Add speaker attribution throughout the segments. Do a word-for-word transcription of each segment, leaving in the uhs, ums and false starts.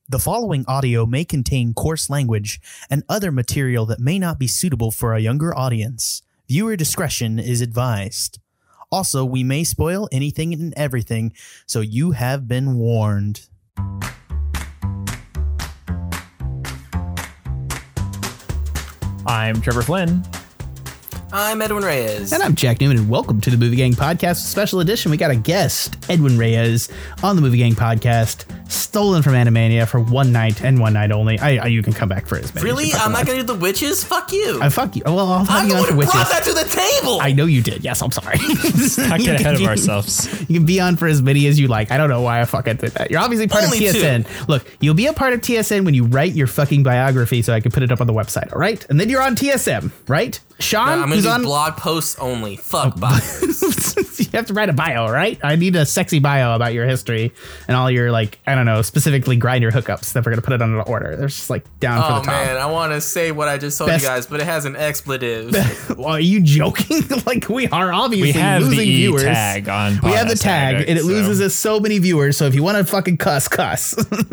Speaker 1: The following audio may contain coarse language and other material that may not be suitable for a younger audience. Viewer discretion is advised. Also, we may spoil anything and everything, so you have been warned.
Speaker 2: I'm Trevor Flynn.
Speaker 3: I'm Edwin Reyes.
Speaker 4: And I'm Jack Newman, and welcome to the Movie Gang Podcast Special Edition. We got a guest, Edwin Reyes, on the Movie Gang Podcast, stolen from Animania for one night and one night only. I, I You can come back for as many.
Speaker 3: Really? I'm not going to do the witches? Fuck you.
Speaker 4: I fuck you. Well, I'll have
Speaker 3: I'm
Speaker 4: you
Speaker 3: the
Speaker 4: on
Speaker 3: one
Speaker 4: for
Speaker 3: who
Speaker 4: witches.
Speaker 3: brought that to the table.
Speaker 4: I know you did. Yes, I'm sorry.
Speaker 2: Not get ahead of ourselves.
Speaker 4: You can be on for as many as you like. I don't know why I fucking did that. You're obviously part
Speaker 3: Only
Speaker 4: of T S N.
Speaker 3: two.
Speaker 4: Look, you'll be a part of T S N when you write your fucking biography so I can put it up on the website, all right? And then you're on T S M, right? Sean,
Speaker 3: No, I'm going
Speaker 4: who's
Speaker 3: to do
Speaker 4: on...
Speaker 3: blog posts only. Fuck bios.
Speaker 4: You have to write a bio, right? I need a sexy bio about your history and all your, like, I don't know, specifically Grindr hookups that we're going to put it under the order. They're just, like, down for
Speaker 3: Oh,
Speaker 4: the top.
Speaker 3: man. I want to say what I just told
Speaker 4: Best-
Speaker 3: you guys, but it has an expletive.
Speaker 4: Well, are you joking? Like, we are obviously
Speaker 2: We have
Speaker 4: losing
Speaker 2: the E
Speaker 4: viewers.
Speaker 2: tag on.
Speaker 4: We have the tag,
Speaker 2: Addict,
Speaker 4: and it
Speaker 2: so.
Speaker 4: loses us so many viewers. So if you want to fucking cuss, cuss.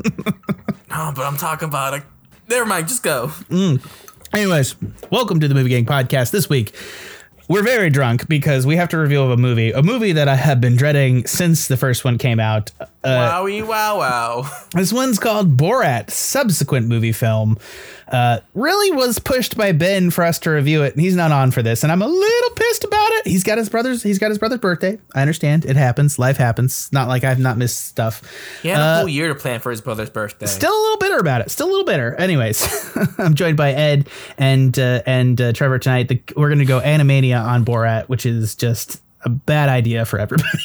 Speaker 3: No, but I'm talking about a... Never mind. Just go.
Speaker 4: Anyways, welcome to the Movie Gang Podcast. This week, we're very drunk because we have to review a movie, a movie that I have been dreading since the first one came out. Uh,
Speaker 3: Wowie wow wow.
Speaker 4: This one's called Borat, subsequent movie film. Uh, really was pushed by Ben for us to review it, and he's not on for this, and I'm a little pissed about it. He's got his brother's, he's got his brother's birthday. I understand, it happens, life happens. Not like I've not missed stuff.
Speaker 3: He had
Speaker 4: Uh,
Speaker 3: a whole year to plan for his brother's birthday.
Speaker 4: Still a little bitter about it. Still a little bitter. Anyways, I'm joined by Ed and uh, and uh, Trevor tonight. The, we're going to go Animania on Borat, which is just a bad idea for everybody.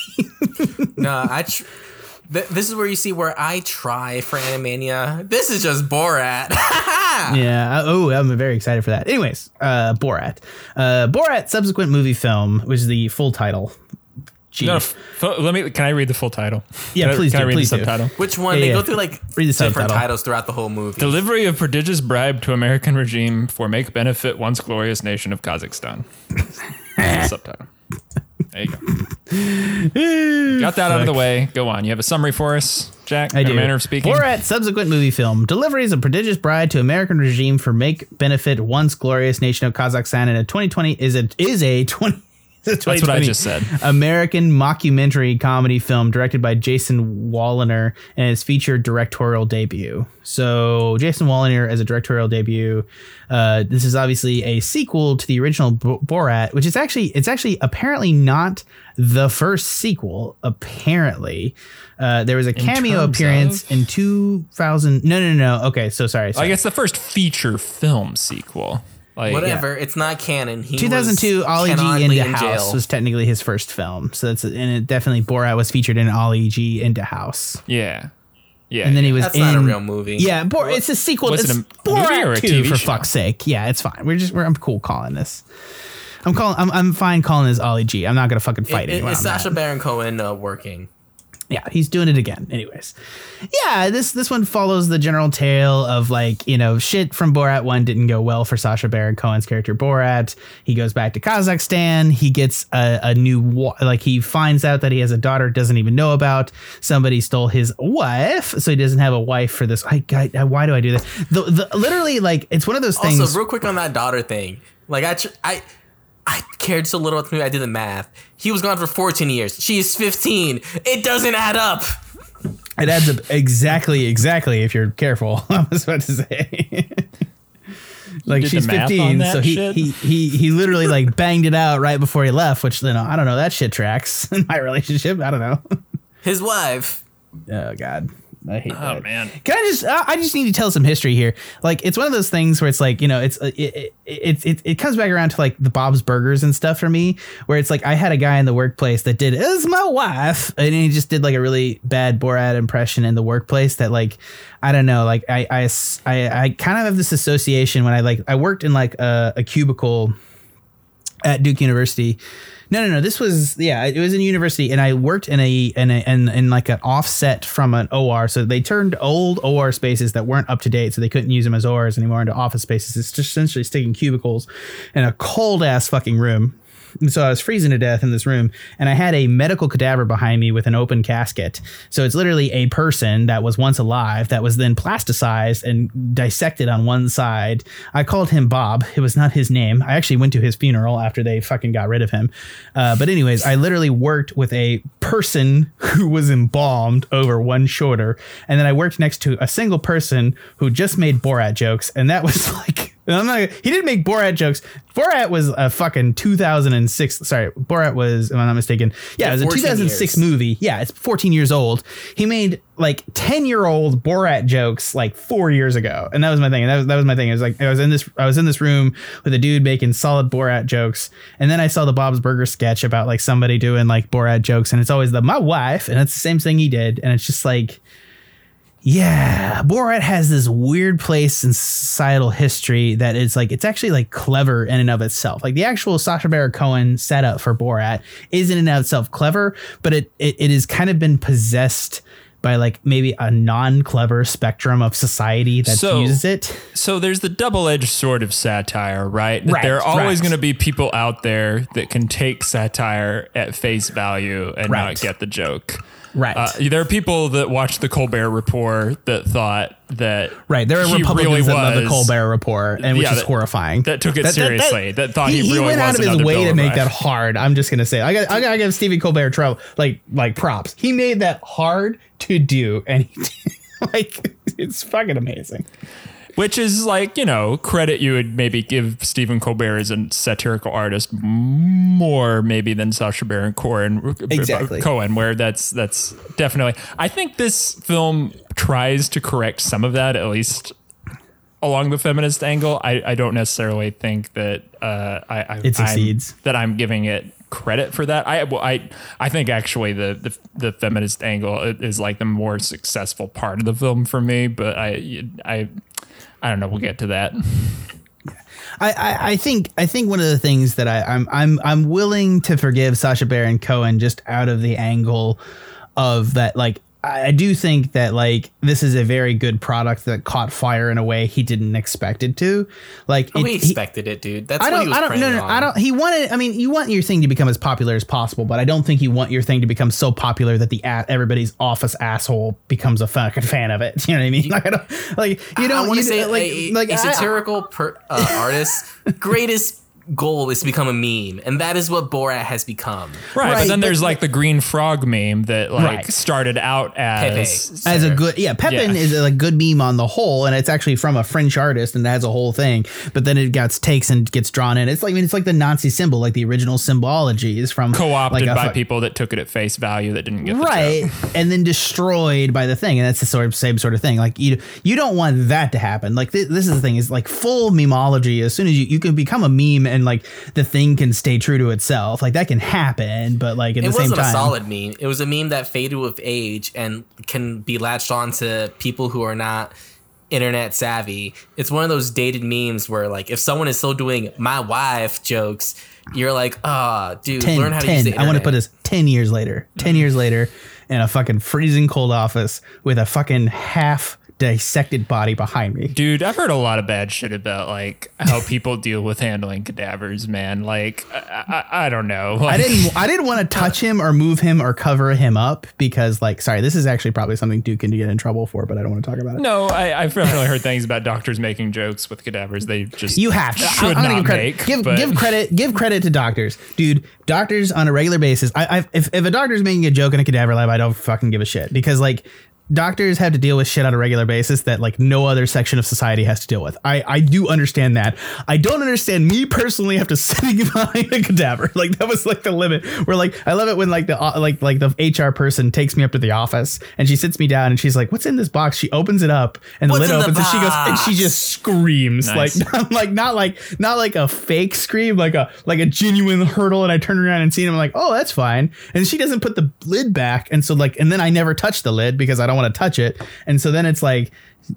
Speaker 3: No, I... Tr- th- this is where you see where I try for Animania. This is just Borat.
Speaker 4: Yeah. Oh, I'm very excited for that. Anyways, uh, Borat. Uh, Borat, subsequent movie film, which is the full title. Gee.
Speaker 2: No, f- let me. Can I read the full title?
Speaker 4: Yeah,
Speaker 2: Can I-
Speaker 4: please
Speaker 2: Can
Speaker 4: do,
Speaker 2: I read
Speaker 4: please
Speaker 2: the
Speaker 4: do.
Speaker 2: subtitle?
Speaker 3: Which one?
Speaker 4: Yeah,
Speaker 3: they
Speaker 4: yeah.
Speaker 3: go through like
Speaker 4: Read the
Speaker 3: different
Speaker 4: subtitle.
Speaker 3: titles throughout the whole movie.
Speaker 2: Delivery of prodigious bribe to American regime for make benefit once glorious nation of Kazakhstan. That's the subtitle. There you go. Got that out of the way. Go on. You have a summary for us, Jack?
Speaker 4: I
Speaker 2: in
Speaker 4: do.
Speaker 2: a manner of speaking.
Speaker 4: Borat, subsequent movie film. Deliveries of prodigious bride to American regime for make benefit once glorious nation of Kazakhstan in a twenty twenty is a is a twenty.
Speaker 2: That's what I just said.
Speaker 4: American mockumentary comedy film directed by Jason Walliner and his featured directorial debut. So Jason Walliner as a directorial debut. Uh, this is obviously a sequel to the original B- Borat, which is actually it's actually apparently not the first sequel. Apparently, uh, there was a cameo
Speaker 2: terms
Speaker 4: appearance
Speaker 2: of?
Speaker 4: in two thousand. No, no, no, no. Okay, so sorry. sorry.
Speaker 2: I guess the first feature film sequel. Like,
Speaker 3: Whatever, it's not canon. He
Speaker 4: two thousand two,
Speaker 3: was
Speaker 4: Ali G
Speaker 3: canonically
Speaker 4: Into
Speaker 3: in
Speaker 4: House
Speaker 3: jail.
Speaker 4: was technically his first film. So that's and it definitely Borat was featured in Ali G Into House,
Speaker 2: Yeah. Yeah.
Speaker 4: and then he was
Speaker 3: That's
Speaker 4: in,
Speaker 3: not a real movie.
Speaker 4: Yeah, Bor- it's a sequel.
Speaker 2: Was
Speaker 4: It's
Speaker 2: it a movie
Speaker 4: Borat
Speaker 2: or a
Speaker 4: two,
Speaker 2: T V
Speaker 4: for
Speaker 2: show?
Speaker 4: fuck's sake. Yeah, it's fine. We're just we're, I'm cool calling this. I'm calling. I'm I'm fine calling this Ali G. I'm not gonna fucking fight
Speaker 3: It, it,
Speaker 4: anyone.
Speaker 3: it's
Speaker 4: on that.
Speaker 3: Sacha Baron Cohen uh, working.
Speaker 4: Yeah, he's doing it again. Anyways, yeah, this this one follows the general tale of, like, you know, shit from Borat one didn't go well for Sacha Baron Cohen's character Borat. He goes back to Kazakhstan. He gets a, a new wa- like he finds out that he has a daughter doesn't even know about. Somebody stole his wife, so he doesn't have a wife for this. I, I why do I do this? The, the literally, like, it's one of those things.
Speaker 3: Also, real quick on that daughter thing. Like, I, tr- I, I cared so little about the movie, I did the math. He was gone for fourteen years. She is fifteen. It doesn't add up.
Speaker 4: It adds up exactly, exactly. If you're careful, I was about to say. Like,
Speaker 2: did
Speaker 4: she's
Speaker 2: the math on
Speaker 4: fifteen,
Speaker 2: that
Speaker 4: so he,
Speaker 2: shit?
Speaker 4: he he he literally like banged it out right before he left. Which, you know, I don't know. That shit tracks in my relationship. I don't know.
Speaker 3: His wife.
Speaker 4: Oh God, I hate
Speaker 2: Oh,
Speaker 4: that.
Speaker 2: man.
Speaker 4: Can I just? I I just need to tell some history here. Like, it's one of those things where it's like, you know, it's it it it, it, it comes back around to like the Bob's Burgers and stuff for me, where it's like I had a guy in the workplace that did "Is my wife," and he just did like a really bad Borat impression in the workplace. That, like, I don't know, like I I I, I kind of have this association when I like I worked in like a, a cubicle at Duke University. No, no, no. This was, yeah, it was in university, and I worked in a in a in, in like an offset from an O R. So they turned old O R spaces that weren't up to date, so they couldn't use them as O Rs anymore into office spaces. It's just essentially sticking cubicles in a cold ass fucking room. So I was freezing to death in this room, and I had a medical cadaver behind me with an open casket. So it's literally a person that was once alive that was then plasticized and dissected on one side. I called him Bob. It was not his name. I actually went to his funeral after they fucking got rid of him. Uh, but anyways, I literally worked with a person who was embalmed over one shoulder. And then I worked next to a single person who just made Borat jokes. And that was like, I'm not, he didn't make Borat jokes. Borat was a fucking two thousand six. Sorry, Borat was, if I'm not mistaken. Yeah, it was a two thousand six years. movie. Yeah, it's fourteen years old. He made like ten year old Borat jokes like four years ago. And that was my thing. And that was, that was my thing. It was like, I was in this, I was in this room with a dude making solid Borat jokes. And then I saw the Bob's Burger sketch about like somebody doing like Borat jokes. And it's always the, my wife. And it's the same thing he did. And it's just like, yeah, Borat has this weird place in societal history that is like, it's actually like clever in and of itself. Like the actual Sacha Baron Cohen setup for Borat is in and of itself clever, but it, it, it has kind of been possessed by like maybe a non-clever spectrum of society that
Speaker 2: so,
Speaker 4: uses it.
Speaker 2: So there's the double-edged sword of satire, right? That
Speaker 4: right
Speaker 2: there are always
Speaker 4: right.
Speaker 2: going to be people out there that can take satire at face value and
Speaker 4: right.
Speaker 2: not get the joke.
Speaker 4: Right.
Speaker 2: Uh, there are people that watched the Colbert Report that thought that
Speaker 4: right. There are
Speaker 2: he
Speaker 4: Republicans
Speaker 2: really
Speaker 4: that
Speaker 2: was,
Speaker 4: love the Colbert Report, and which
Speaker 2: yeah,
Speaker 4: is
Speaker 2: that,
Speaker 4: horrifying.
Speaker 2: That took it
Speaker 4: that,
Speaker 2: seriously. That, that, that thought he,
Speaker 4: he
Speaker 2: really
Speaker 4: went
Speaker 2: was
Speaker 4: out of his
Speaker 2: another
Speaker 4: way
Speaker 2: Bill
Speaker 4: to make
Speaker 2: O'Reilly.
Speaker 4: that hard. I'm just gonna say, I got I got to give Stephen Colbert trouble, like like props. He made that hard to do, and he like it's fucking amazing.
Speaker 2: Which is like, you know, credit you would maybe give Stephen Colbert as a satirical artist more maybe than Sacha Baron Cohen,
Speaker 4: exactly.
Speaker 2: Cohen, where that's that's definitely. I think this film tries to correct some of that, at least along the feminist angle. I, I don't necessarily think that uh, I, I
Speaker 4: it succeeds.
Speaker 2: I'm, that I'm giving it credit for that. I well, I I think actually the, the the feminist angle is like the more successful part of the film for me. But I I. I don't know. We'll get to that.
Speaker 4: I, I, I think I think one of the things that I, I'm I'm I'm willing to forgive Sacha Baron Cohen just out of the angle of that, like I do think that like this is a very good product that caught fire in a way he didn't expect it to. Like
Speaker 3: oh,
Speaker 4: it,
Speaker 3: he expected he, it, dude. That's
Speaker 4: I don't.
Speaker 3: what he was
Speaker 4: I don't. No, no.
Speaker 3: on.
Speaker 4: I don't. He wanted. I mean, you want your thing to become as popular as possible, but I don't think you want your thing to become so popular that the everybody's office asshole becomes a fucking fan of it. You know what I mean? Like I don't. Like you don't.
Speaker 3: I want to say
Speaker 4: like
Speaker 3: a,
Speaker 4: like
Speaker 3: a
Speaker 4: I,
Speaker 3: satirical per, uh, artist greatest goal is to become a meme, and that is what Borat has become.
Speaker 2: Right,
Speaker 4: Right,
Speaker 2: but then
Speaker 4: but-
Speaker 2: there's like the green frog meme that like
Speaker 4: Right.
Speaker 2: started out as
Speaker 4: as a good yeah Pepin
Speaker 2: Yeah.
Speaker 4: is a good meme on the whole, and it's actually from a French artist and it has a whole thing, but then it gets takes and gets drawn in. It's like I mean it's like the Nazi symbol, like the original symbology is from
Speaker 2: co-opted
Speaker 4: like a
Speaker 2: by
Speaker 4: fu-
Speaker 2: people that took it at face value that didn't get the
Speaker 4: right
Speaker 2: joke.
Speaker 4: and then destroyed by the thing, and that's the sort of same sort of thing. Like you you don't want that to happen. Like th- this is the thing is like full memeology. As soon as you you can become a meme and like the thing can stay true to itself, like that can happen, but like at
Speaker 3: It
Speaker 4: the same
Speaker 3: wasn't
Speaker 4: time
Speaker 3: a solid meme. It was a meme that faded with age and can be latched on to people who are not internet savvy. It's one of those dated memes where like if someone is still doing my wife jokes, you're like, ah, oh, dude,
Speaker 4: ten,
Speaker 3: learn how to
Speaker 4: ten,
Speaker 3: use the internet.
Speaker 4: I want to put this ten years later, ten years later in a fucking freezing cold office with a fucking half dissected body behind me.
Speaker 2: Dude, I've heard a lot of bad shit about like how people deal with handling cadavers, man. Like, I, I, I don't know. Like,
Speaker 4: I didn't. I didn't want to touch him or move him or cover him up because, like, sorry, this is actually probably something Duke can get in trouble for, but I don't want to talk about it.
Speaker 2: No, I, I've definitely heard things about doctors making jokes with cadavers. They just
Speaker 4: You have to.
Speaker 2: should
Speaker 4: I'm gonna
Speaker 2: not
Speaker 4: give credit.
Speaker 2: make.
Speaker 4: give
Speaker 2: but
Speaker 4: give credit. Give credit to doctors, dude. Doctors on a regular basis. I, I if if a doctor's making a joke in a cadaver lab, I don't fucking give a shit because like. Doctors have to deal with shit on a regular basis that like no other section of society has to deal with. I, I do understand that. I don't understand me personally have to sitting behind a cadaver. Like that was like the limit where like, I love it when like the, uh, like, like the H R person takes me up to the office and she sits me down and she's like, what's in this box? She opens it up and the
Speaker 3: What's
Speaker 4: lid
Speaker 3: in the
Speaker 4: opens and she goes, and she
Speaker 3: box?
Speaker 4: just screams
Speaker 2: Nice.
Speaker 4: like, not like, not like, not like a fake scream, like a, like a genuine hurdle. And I turn around and see him. I'm like, oh, that's fine. And she doesn't put the lid back. And so like, and then I never touch the lid because I don't want to touch it. And so then it's like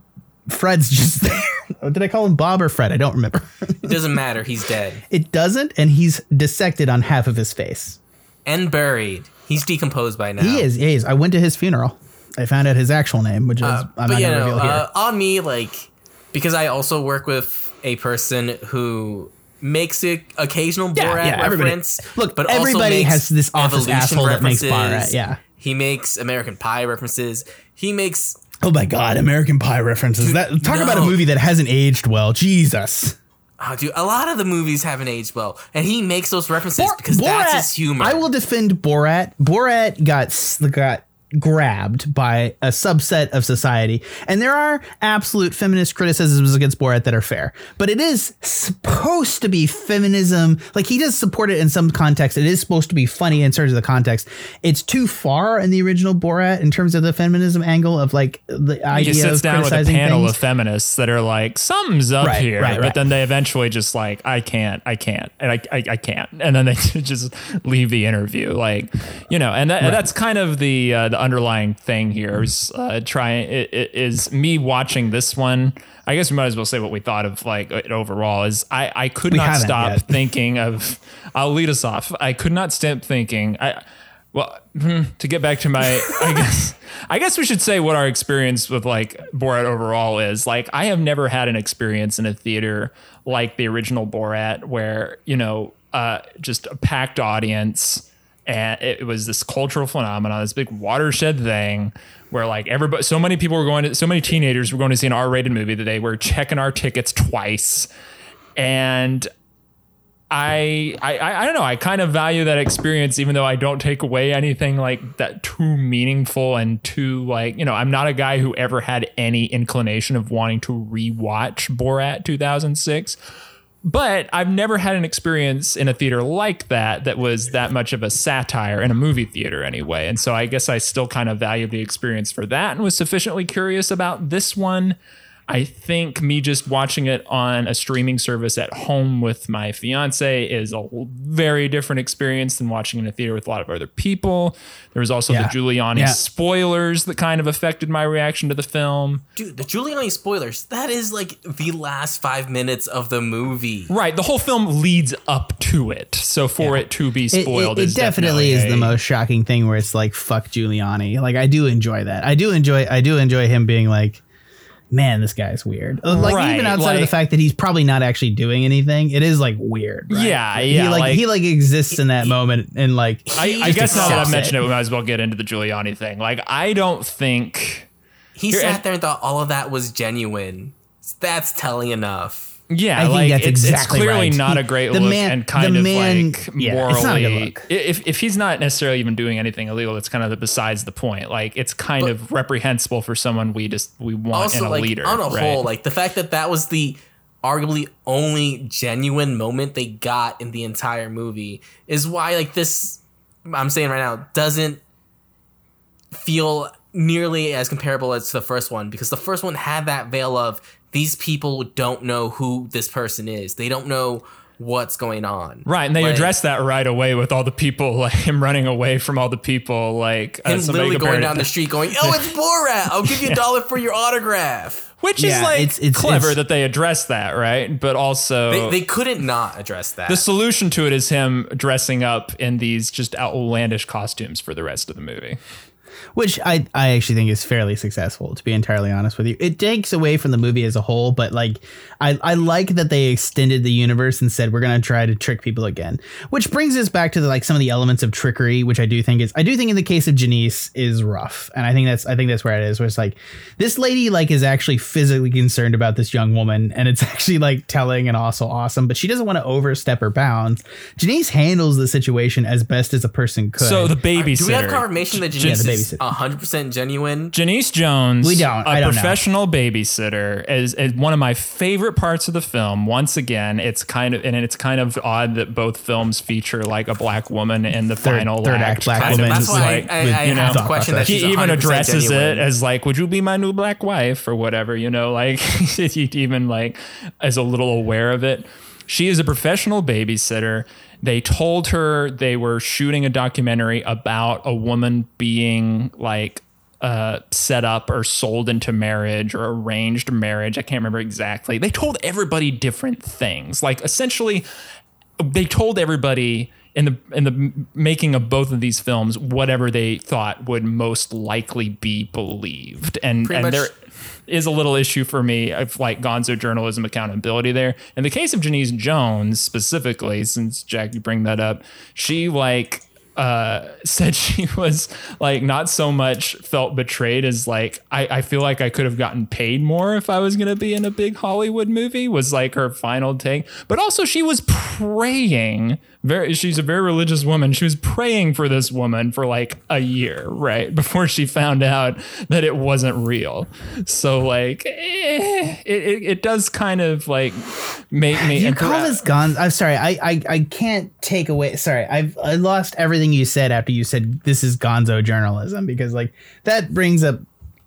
Speaker 4: Fred's just there. Did I call him Bob or Fred? I don't remember.
Speaker 3: It doesn't matter. He's dead
Speaker 4: It doesn't. And he's dissected on half of his face.
Speaker 3: and buried. He's decomposed by now.
Speaker 4: He is. He is. I went to his funeral. I found out his actual name, which is
Speaker 3: Uh,
Speaker 4: I'm
Speaker 3: but
Speaker 4: not
Speaker 3: you
Speaker 4: going to
Speaker 3: know,
Speaker 4: reveal here.
Speaker 3: uh, on me, like because I also work with a person who makes an occasional Borat
Speaker 4: Yeah, yeah, everybody-
Speaker 3: reference.
Speaker 4: look,
Speaker 3: but also
Speaker 4: everybody
Speaker 3: makes
Speaker 4: has this office
Speaker 3: Evolution
Speaker 4: asshole that makes
Speaker 3: references.
Speaker 4: Borat, yeah.
Speaker 3: He makes American Pie references. He makes
Speaker 4: Oh my God, American Pie references.
Speaker 3: Dude,
Speaker 4: that talk
Speaker 3: no.
Speaker 4: about a movie that hasn't aged well. Jesus.
Speaker 3: oh, dude, a lot of the movies haven't aged well, and he makes those references
Speaker 4: Bor-
Speaker 3: because that's his humor.
Speaker 4: I will defend Borat. Borat got s- got grabbed by a subset of society, and there are absolute feminist criticisms against Borat that are fair, but it is supposed to be feminism. Like, he does support it in some context. It is supposed to be funny in terms of the context. It's too far in the original Borat in terms of the feminism angle of like the idea
Speaker 2: He sits
Speaker 4: of
Speaker 2: down with a
Speaker 4: criticizing
Speaker 2: panel
Speaker 4: things.
Speaker 2: of feminists that are like, something's up
Speaker 4: Right,
Speaker 2: here,
Speaker 4: right,
Speaker 2: but
Speaker 4: right.
Speaker 2: then they eventually just like, I can't, I can't, and I, I, I can't, and then they just leave the interview, like, you know, and that, that's kind of the uh, the underlying thing here is uh, trying it, it is me watching this one. I guess we might as well say what we thought of like it overall is I, I could
Speaker 4: We
Speaker 2: not
Speaker 4: haven't
Speaker 2: stop
Speaker 4: yet.
Speaker 2: thinking of, I'll lead us off. I could not stop thinking, I, well, hmm, to get back to my, I guess, I guess we should say what our experience with like Borat overall is. Like, I have never had an experience in a theater like the original Borat where, you know, uh, just a packed audience. And it was this cultural phenomenon, this big watershed thing where like everybody, so many people were going to, so many teenagers were going to see an R-rated movie that they were checking our tickets twice. And I, I, I don't know. I kind of value that experience, even though I don't take away anything like that too meaningful and too like, you know, I'm not a guy who ever had any inclination of wanting to rewatch Borat two thousand six. But I've never had an experience in a theater like that that was that much of a satire in a movie theater anyway. And so I guess I still kind of value the experience for that and was sufficiently curious about this one. I think me just watching it on a streaming service at home with my fiance is a very different experience than watching in a theater with a lot of other people. There was also
Speaker 4: Yeah.
Speaker 2: the Giuliani
Speaker 4: Yeah.
Speaker 2: spoilers that kind of affected my reaction to the film.
Speaker 3: Dude, the Giuliani spoilers, that is like the last five minutes of the movie.
Speaker 2: Right. The whole film leads up to it. So for
Speaker 4: Yeah.
Speaker 2: it to be
Speaker 4: It,
Speaker 2: spoiled
Speaker 4: it, it
Speaker 2: is
Speaker 4: definitely is
Speaker 2: a-
Speaker 4: the most shocking thing where it's like, fuck Giuliani. Like, I do enjoy that. I do enjoy, I do enjoy him being like, man, this guy's weird. Like,
Speaker 2: Right,
Speaker 4: even outside of the
Speaker 2: like-
Speaker 4: fact that he's probably not actually doing anything, it is like weird. Right?
Speaker 2: Yeah,
Speaker 4: He
Speaker 2: yeah,
Speaker 4: like,
Speaker 2: like-
Speaker 4: he like exists in that moment and like,
Speaker 2: I, I
Speaker 3: He
Speaker 2: guess now that I've
Speaker 3: accepts
Speaker 2: mentioned
Speaker 3: it.
Speaker 2: it, we might as well get into the Giuliani thing. Like, I don't think.
Speaker 3: He
Speaker 2: Here,
Speaker 3: sat
Speaker 2: and-
Speaker 3: there and thought all of that was genuine. That's telling enough.
Speaker 2: Yeah,
Speaker 4: I think
Speaker 2: like
Speaker 4: that's
Speaker 2: it's,
Speaker 4: exactly
Speaker 2: it's clearly
Speaker 4: right.
Speaker 2: not
Speaker 4: He-
Speaker 2: a great
Speaker 4: the
Speaker 2: look
Speaker 4: man-
Speaker 2: and kind
Speaker 4: the
Speaker 2: of
Speaker 4: man-
Speaker 2: like
Speaker 4: yeah,
Speaker 2: morally.
Speaker 4: it's not a good look.
Speaker 2: If if he's not necessarily even doing anything illegal, it's kind of the, besides the point. Like, it's kind
Speaker 3: But-
Speaker 2: of reprehensible for someone we just we want
Speaker 3: Also,
Speaker 2: in a
Speaker 3: like
Speaker 2: leader.
Speaker 3: on a
Speaker 2: right?
Speaker 3: whole, like the fact that that was the arguably only genuine moment they got in the entire movie is why, like, this I'm saying right now doesn't feel nearly as comparable as the first one, because the first one had that veil of these people don't know who this person is. They don't know what's going on.
Speaker 2: Right, and they
Speaker 3: Like,
Speaker 2: address that right away with all the people, like him running away from all the people, like uh,
Speaker 3: him
Speaker 2: somebody
Speaker 3: literally going
Speaker 2: compared it
Speaker 3: down
Speaker 2: to-
Speaker 3: the street going, "Oh, it's Borat! I'll give you a dollar for your autograph."
Speaker 2: which
Speaker 4: Yeah,
Speaker 2: is like
Speaker 4: it's- it's-
Speaker 2: clever
Speaker 4: it's-
Speaker 2: that they address that, right? But also
Speaker 3: They, they couldn't not address that.
Speaker 2: the solution to it is him dressing up in these just outlandish costumes for the rest of the movie.
Speaker 4: which I, I actually think is fairly successful, to be entirely honest with you. It takes away from the movie as a whole, but like I, I like that they extended the universe and said we're gonna try to trick people again. Which brings us back to the, like some of the elements of trickery, which I do think is I do think in the case of Janice is rough. And I think that's I think that's where it is, where it's like this lady like is actually physically concerned about this young woman, and it's actually like telling and also awesome, but she doesn't want to overstep her bounds. Janice handles the situation as best as a person could.
Speaker 2: So the babysitter.
Speaker 3: Do we have confirmation that
Speaker 2: J-
Speaker 3: Janice
Speaker 4: the
Speaker 3: is
Speaker 4: babysitter.
Speaker 3: one hundred percent genuine?
Speaker 2: Janice Jones,
Speaker 4: We don't-
Speaker 2: a
Speaker 4: I don't know.
Speaker 2: professional babysitter, is, is one of my favorite parts of the film. Once again, it's kind of and it's kind of odd that both films feature like a black woman in the
Speaker 4: Third-
Speaker 2: final
Speaker 4: third
Speaker 2: act.
Speaker 4: act black
Speaker 2: kind of
Speaker 4: woman.
Speaker 3: That's
Speaker 2: just
Speaker 3: why
Speaker 2: like,
Speaker 3: I, I, I
Speaker 2: you know,
Speaker 3: have to question that
Speaker 2: he
Speaker 3: she's
Speaker 2: even
Speaker 3: one hundred percent
Speaker 2: addresses
Speaker 3: genuine.
Speaker 2: it as like, "Would you be my new black wife?" or whatever. You know, like he even like is a little aware of it. She is a professional babysitter. They told her they were shooting a documentary about a woman being like uh, set up or sold into marriage or arranged marriage. I can't remember exactly. They told everybody different things. Like essentially, they told everybody in the in the making of both of these films whatever they thought would most likely be believed. And
Speaker 3: Pretty
Speaker 2: and
Speaker 3: much
Speaker 2: they're is a little issue for me of like gonzo journalism accountability there. In the case of Janice Jones specifically, since Jack, you bring that up, she like uh, said she was like not so much felt betrayed as like, I, I feel like I could have gotten paid more if I was going to be in a big Hollywood movie was like her final take. But also she was praying. Very, she's a very religious woman. She was praying for this woman for like a year, right? Before she found out that it wasn't real. So like, eh, it, it, it does kind of like make me.
Speaker 4: You call this gonzo? I'm sorry. I, I, I can't take away. Sorry. I've I lost everything you said after you said this is gonzo journalism, because like that brings up.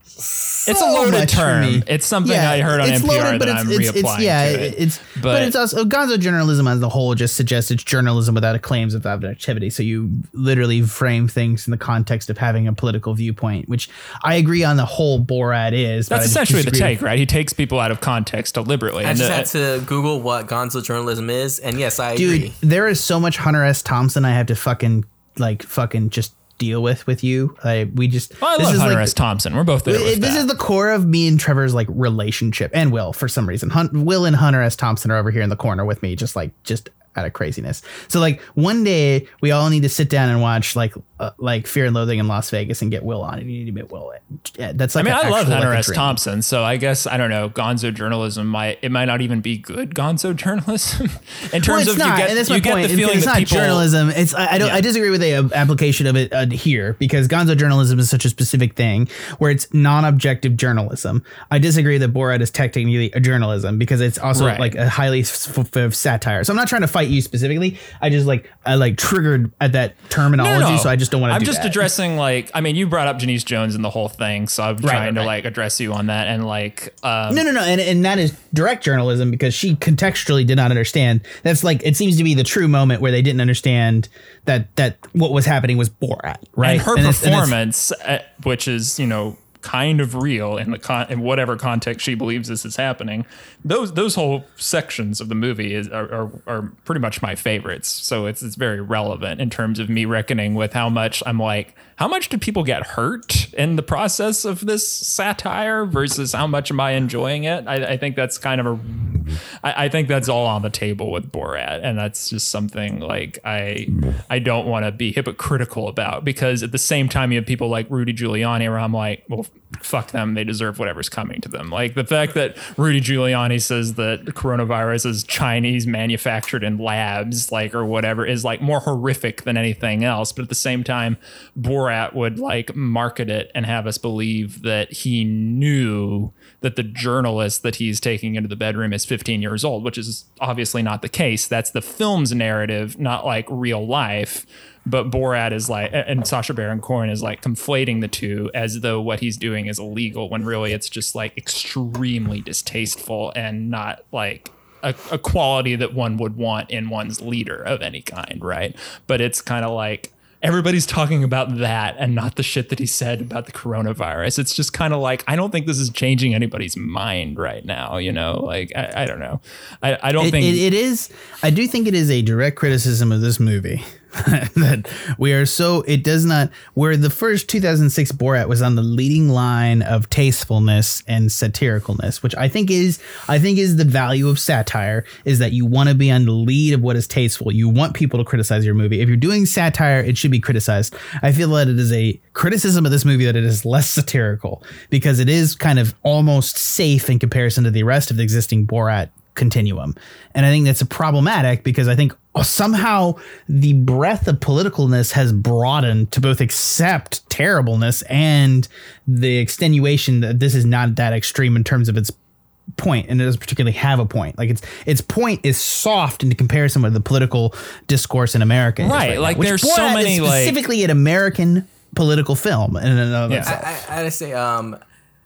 Speaker 4: So
Speaker 2: it's a loaded term. It's something yeah, I heard on N P R loaded, that I'm
Speaker 4: it's,
Speaker 2: reapplying
Speaker 4: it's, yeah,
Speaker 2: to it.
Speaker 4: It's, but, but it's also gonzo journalism as a whole just suggests it's journalism without a claims of objectivity. So you literally frame things in the context of having a political viewpoint, which I agree on the whole Borat is.
Speaker 2: That's essentially the take, right? He takes people out of context deliberately.
Speaker 3: I
Speaker 2: and
Speaker 3: just
Speaker 2: the,
Speaker 3: had to Google what gonzo journalism is, and yes, I
Speaker 4: dude,
Speaker 3: agree.
Speaker 4: There is so much Hunter S. Thompson I have to fucking like fucking just deal with with you. I, we just
Speaker 2: well, I
Speaker 4: this
Speaker 2: love
Speaker 4: is
Speaker 2: Hunter
Speaker 4: like,
Speaker 2: S. Thompson. We're both there.
Speaker 4: It,
Speaker 2: with
Speaker 4: this
Speaker 2: that.
Speaker 4: is the core of me and Trevor's like relationship, and Will for some reason. Hun- Will and Hunter S. Thompson are over here in the corner with me, just like just out of craziness. So like one day we all need to sit down and watch like uh, like Fear and Loathing in Las Vegas and get Will on it. You need to get Will. Yeah, that's like
Speaker 2: I mean, I love Hunter
Speaker 4: like
Speaker 2: S. Thompson, so I guess I don't know. Gonzo journalism might it might not even be good gonzo journalism in terms
Speaker 4: well, it's
Speaker 2: of
Speaker 4: not,
Speaker 2: you get
Speaker 4: and that's my
Speaker 2: you get
Speaker 4: point.
Speaker 2: the feeling
Speaker 4: it's
Speaker 2: that
Speaker 4: not
Speaker 2: people
Speaker 4: journalism. It's I, I don't
Speaker 2: Yeah.
Speaker 4: I disagree with the uh, application of it uh, here, because gonzo journalism is such a specific thing where it's non-objective journalism. I disagree that Borat is technically a journalism because it's also
Speaker 2: Right.
Speaker 4: like a highly f- f- satire. So I'm not trying to fight you specifically. I just like I like triggered at that terminology,
Speaker 2: No, no.
Speaker 4: so I just don't want to.
Speaker 2: I'm
Speaker 4: do
Speaker 2: just
Speaker 4: that.
Speaker 2: addressing like I mean, you brought up Janice Jones and the whole thing, so I'm
Speaker 4: Right,
Speaker 2: trying
Speaker 4: right,
Speaker 2: to
Speaker 4: right.
Speaker 2: like address you on that and like um,
Speaker 4: No, no, no, and and that is direct journalism because she contextually did not understand. That's like it seems to be the true moment where they didn't understand that that what was happening was Borat, right?
Speaker 2: and her
Speaker 4: And it's- and it's-
Speaker 2: performance, uh, which is you know kind of real in the con- in whatever context she believes this is happening. Those those whole sections of the movie is are, are, are pretty much my favorites. So it's it's very relevant in terms of me reckoning with how much I'm like, how much do people get hurt in the process of this satire versus how much am I enjoying it? I, I think that's kind of a, I, I think that's all on the table with Borat, and that's just something like I I don't want to be hypocritical about, because at the same time you have people like Rudy Giuliani where I'm like, well, fuck them, they deserve whatever's coming to them. Like the fact that Rudy Giuliani says that the coronavirus is Chinese manufactured in labs, like or whatever, is like more horrific than anything else. But at the same time, Borat would like market it and have us believe that he knew that the journalist that he's taking into the bedroom is fifteen years old, which is obviously not the case. That's the film's narrative, not like real life. But Borat is like, and Sacha Baron Cohen is like conflating the two as though what he's doing is illegal, when really it's just like extremely distasteful and not like a, a quality that one would want in one's leader of any kind, right? But it's kind of like everybody's talking about that and not the shit that he said about the coronavirus. It's just kind of like, I don't think this is changing anybody's mind right now, you know? Like, I, I don't know. I, I don't
Speaker 4: it,
Speaker 2: think...
Speaker 4: it, it is. I do think it is a direct criticism of this movie. That we are so it does not where the first two thousand six Borat was on the leading line of tastefulness and satiricalness, which I think is I think is the value of satire, is that you want to be on the lead of what is tasteful. You want people to criticize your movie. If you're doing satire, it should be criticized. I feel that it is a criticism of this movie that it is less satirical because it is kind of almost safe in comparison to the rest of the existing Borat continuum. And I think that's a problematic because I think somehow the breadth of politicalness has broadened to both accept terribleness and the extenuation that this is not that extreme in terms of its point, and it doesn't particularly have a point. Like its its point is soft in comparison with the political discourse in America.
Speaker 2: Right,
Speaker 4: right
Speaker 2: like
Speaker 4: now,
Speaker 2: there's
Speaker 4: Borat
Speaker 2: so many
Speaker 4: is
Speaker 2: like
Speaker 4: specifically an American political film in and of
Speaker 2: Yeah.
Speaker 4: itself.
Speaker 3: I, I, I just say, um,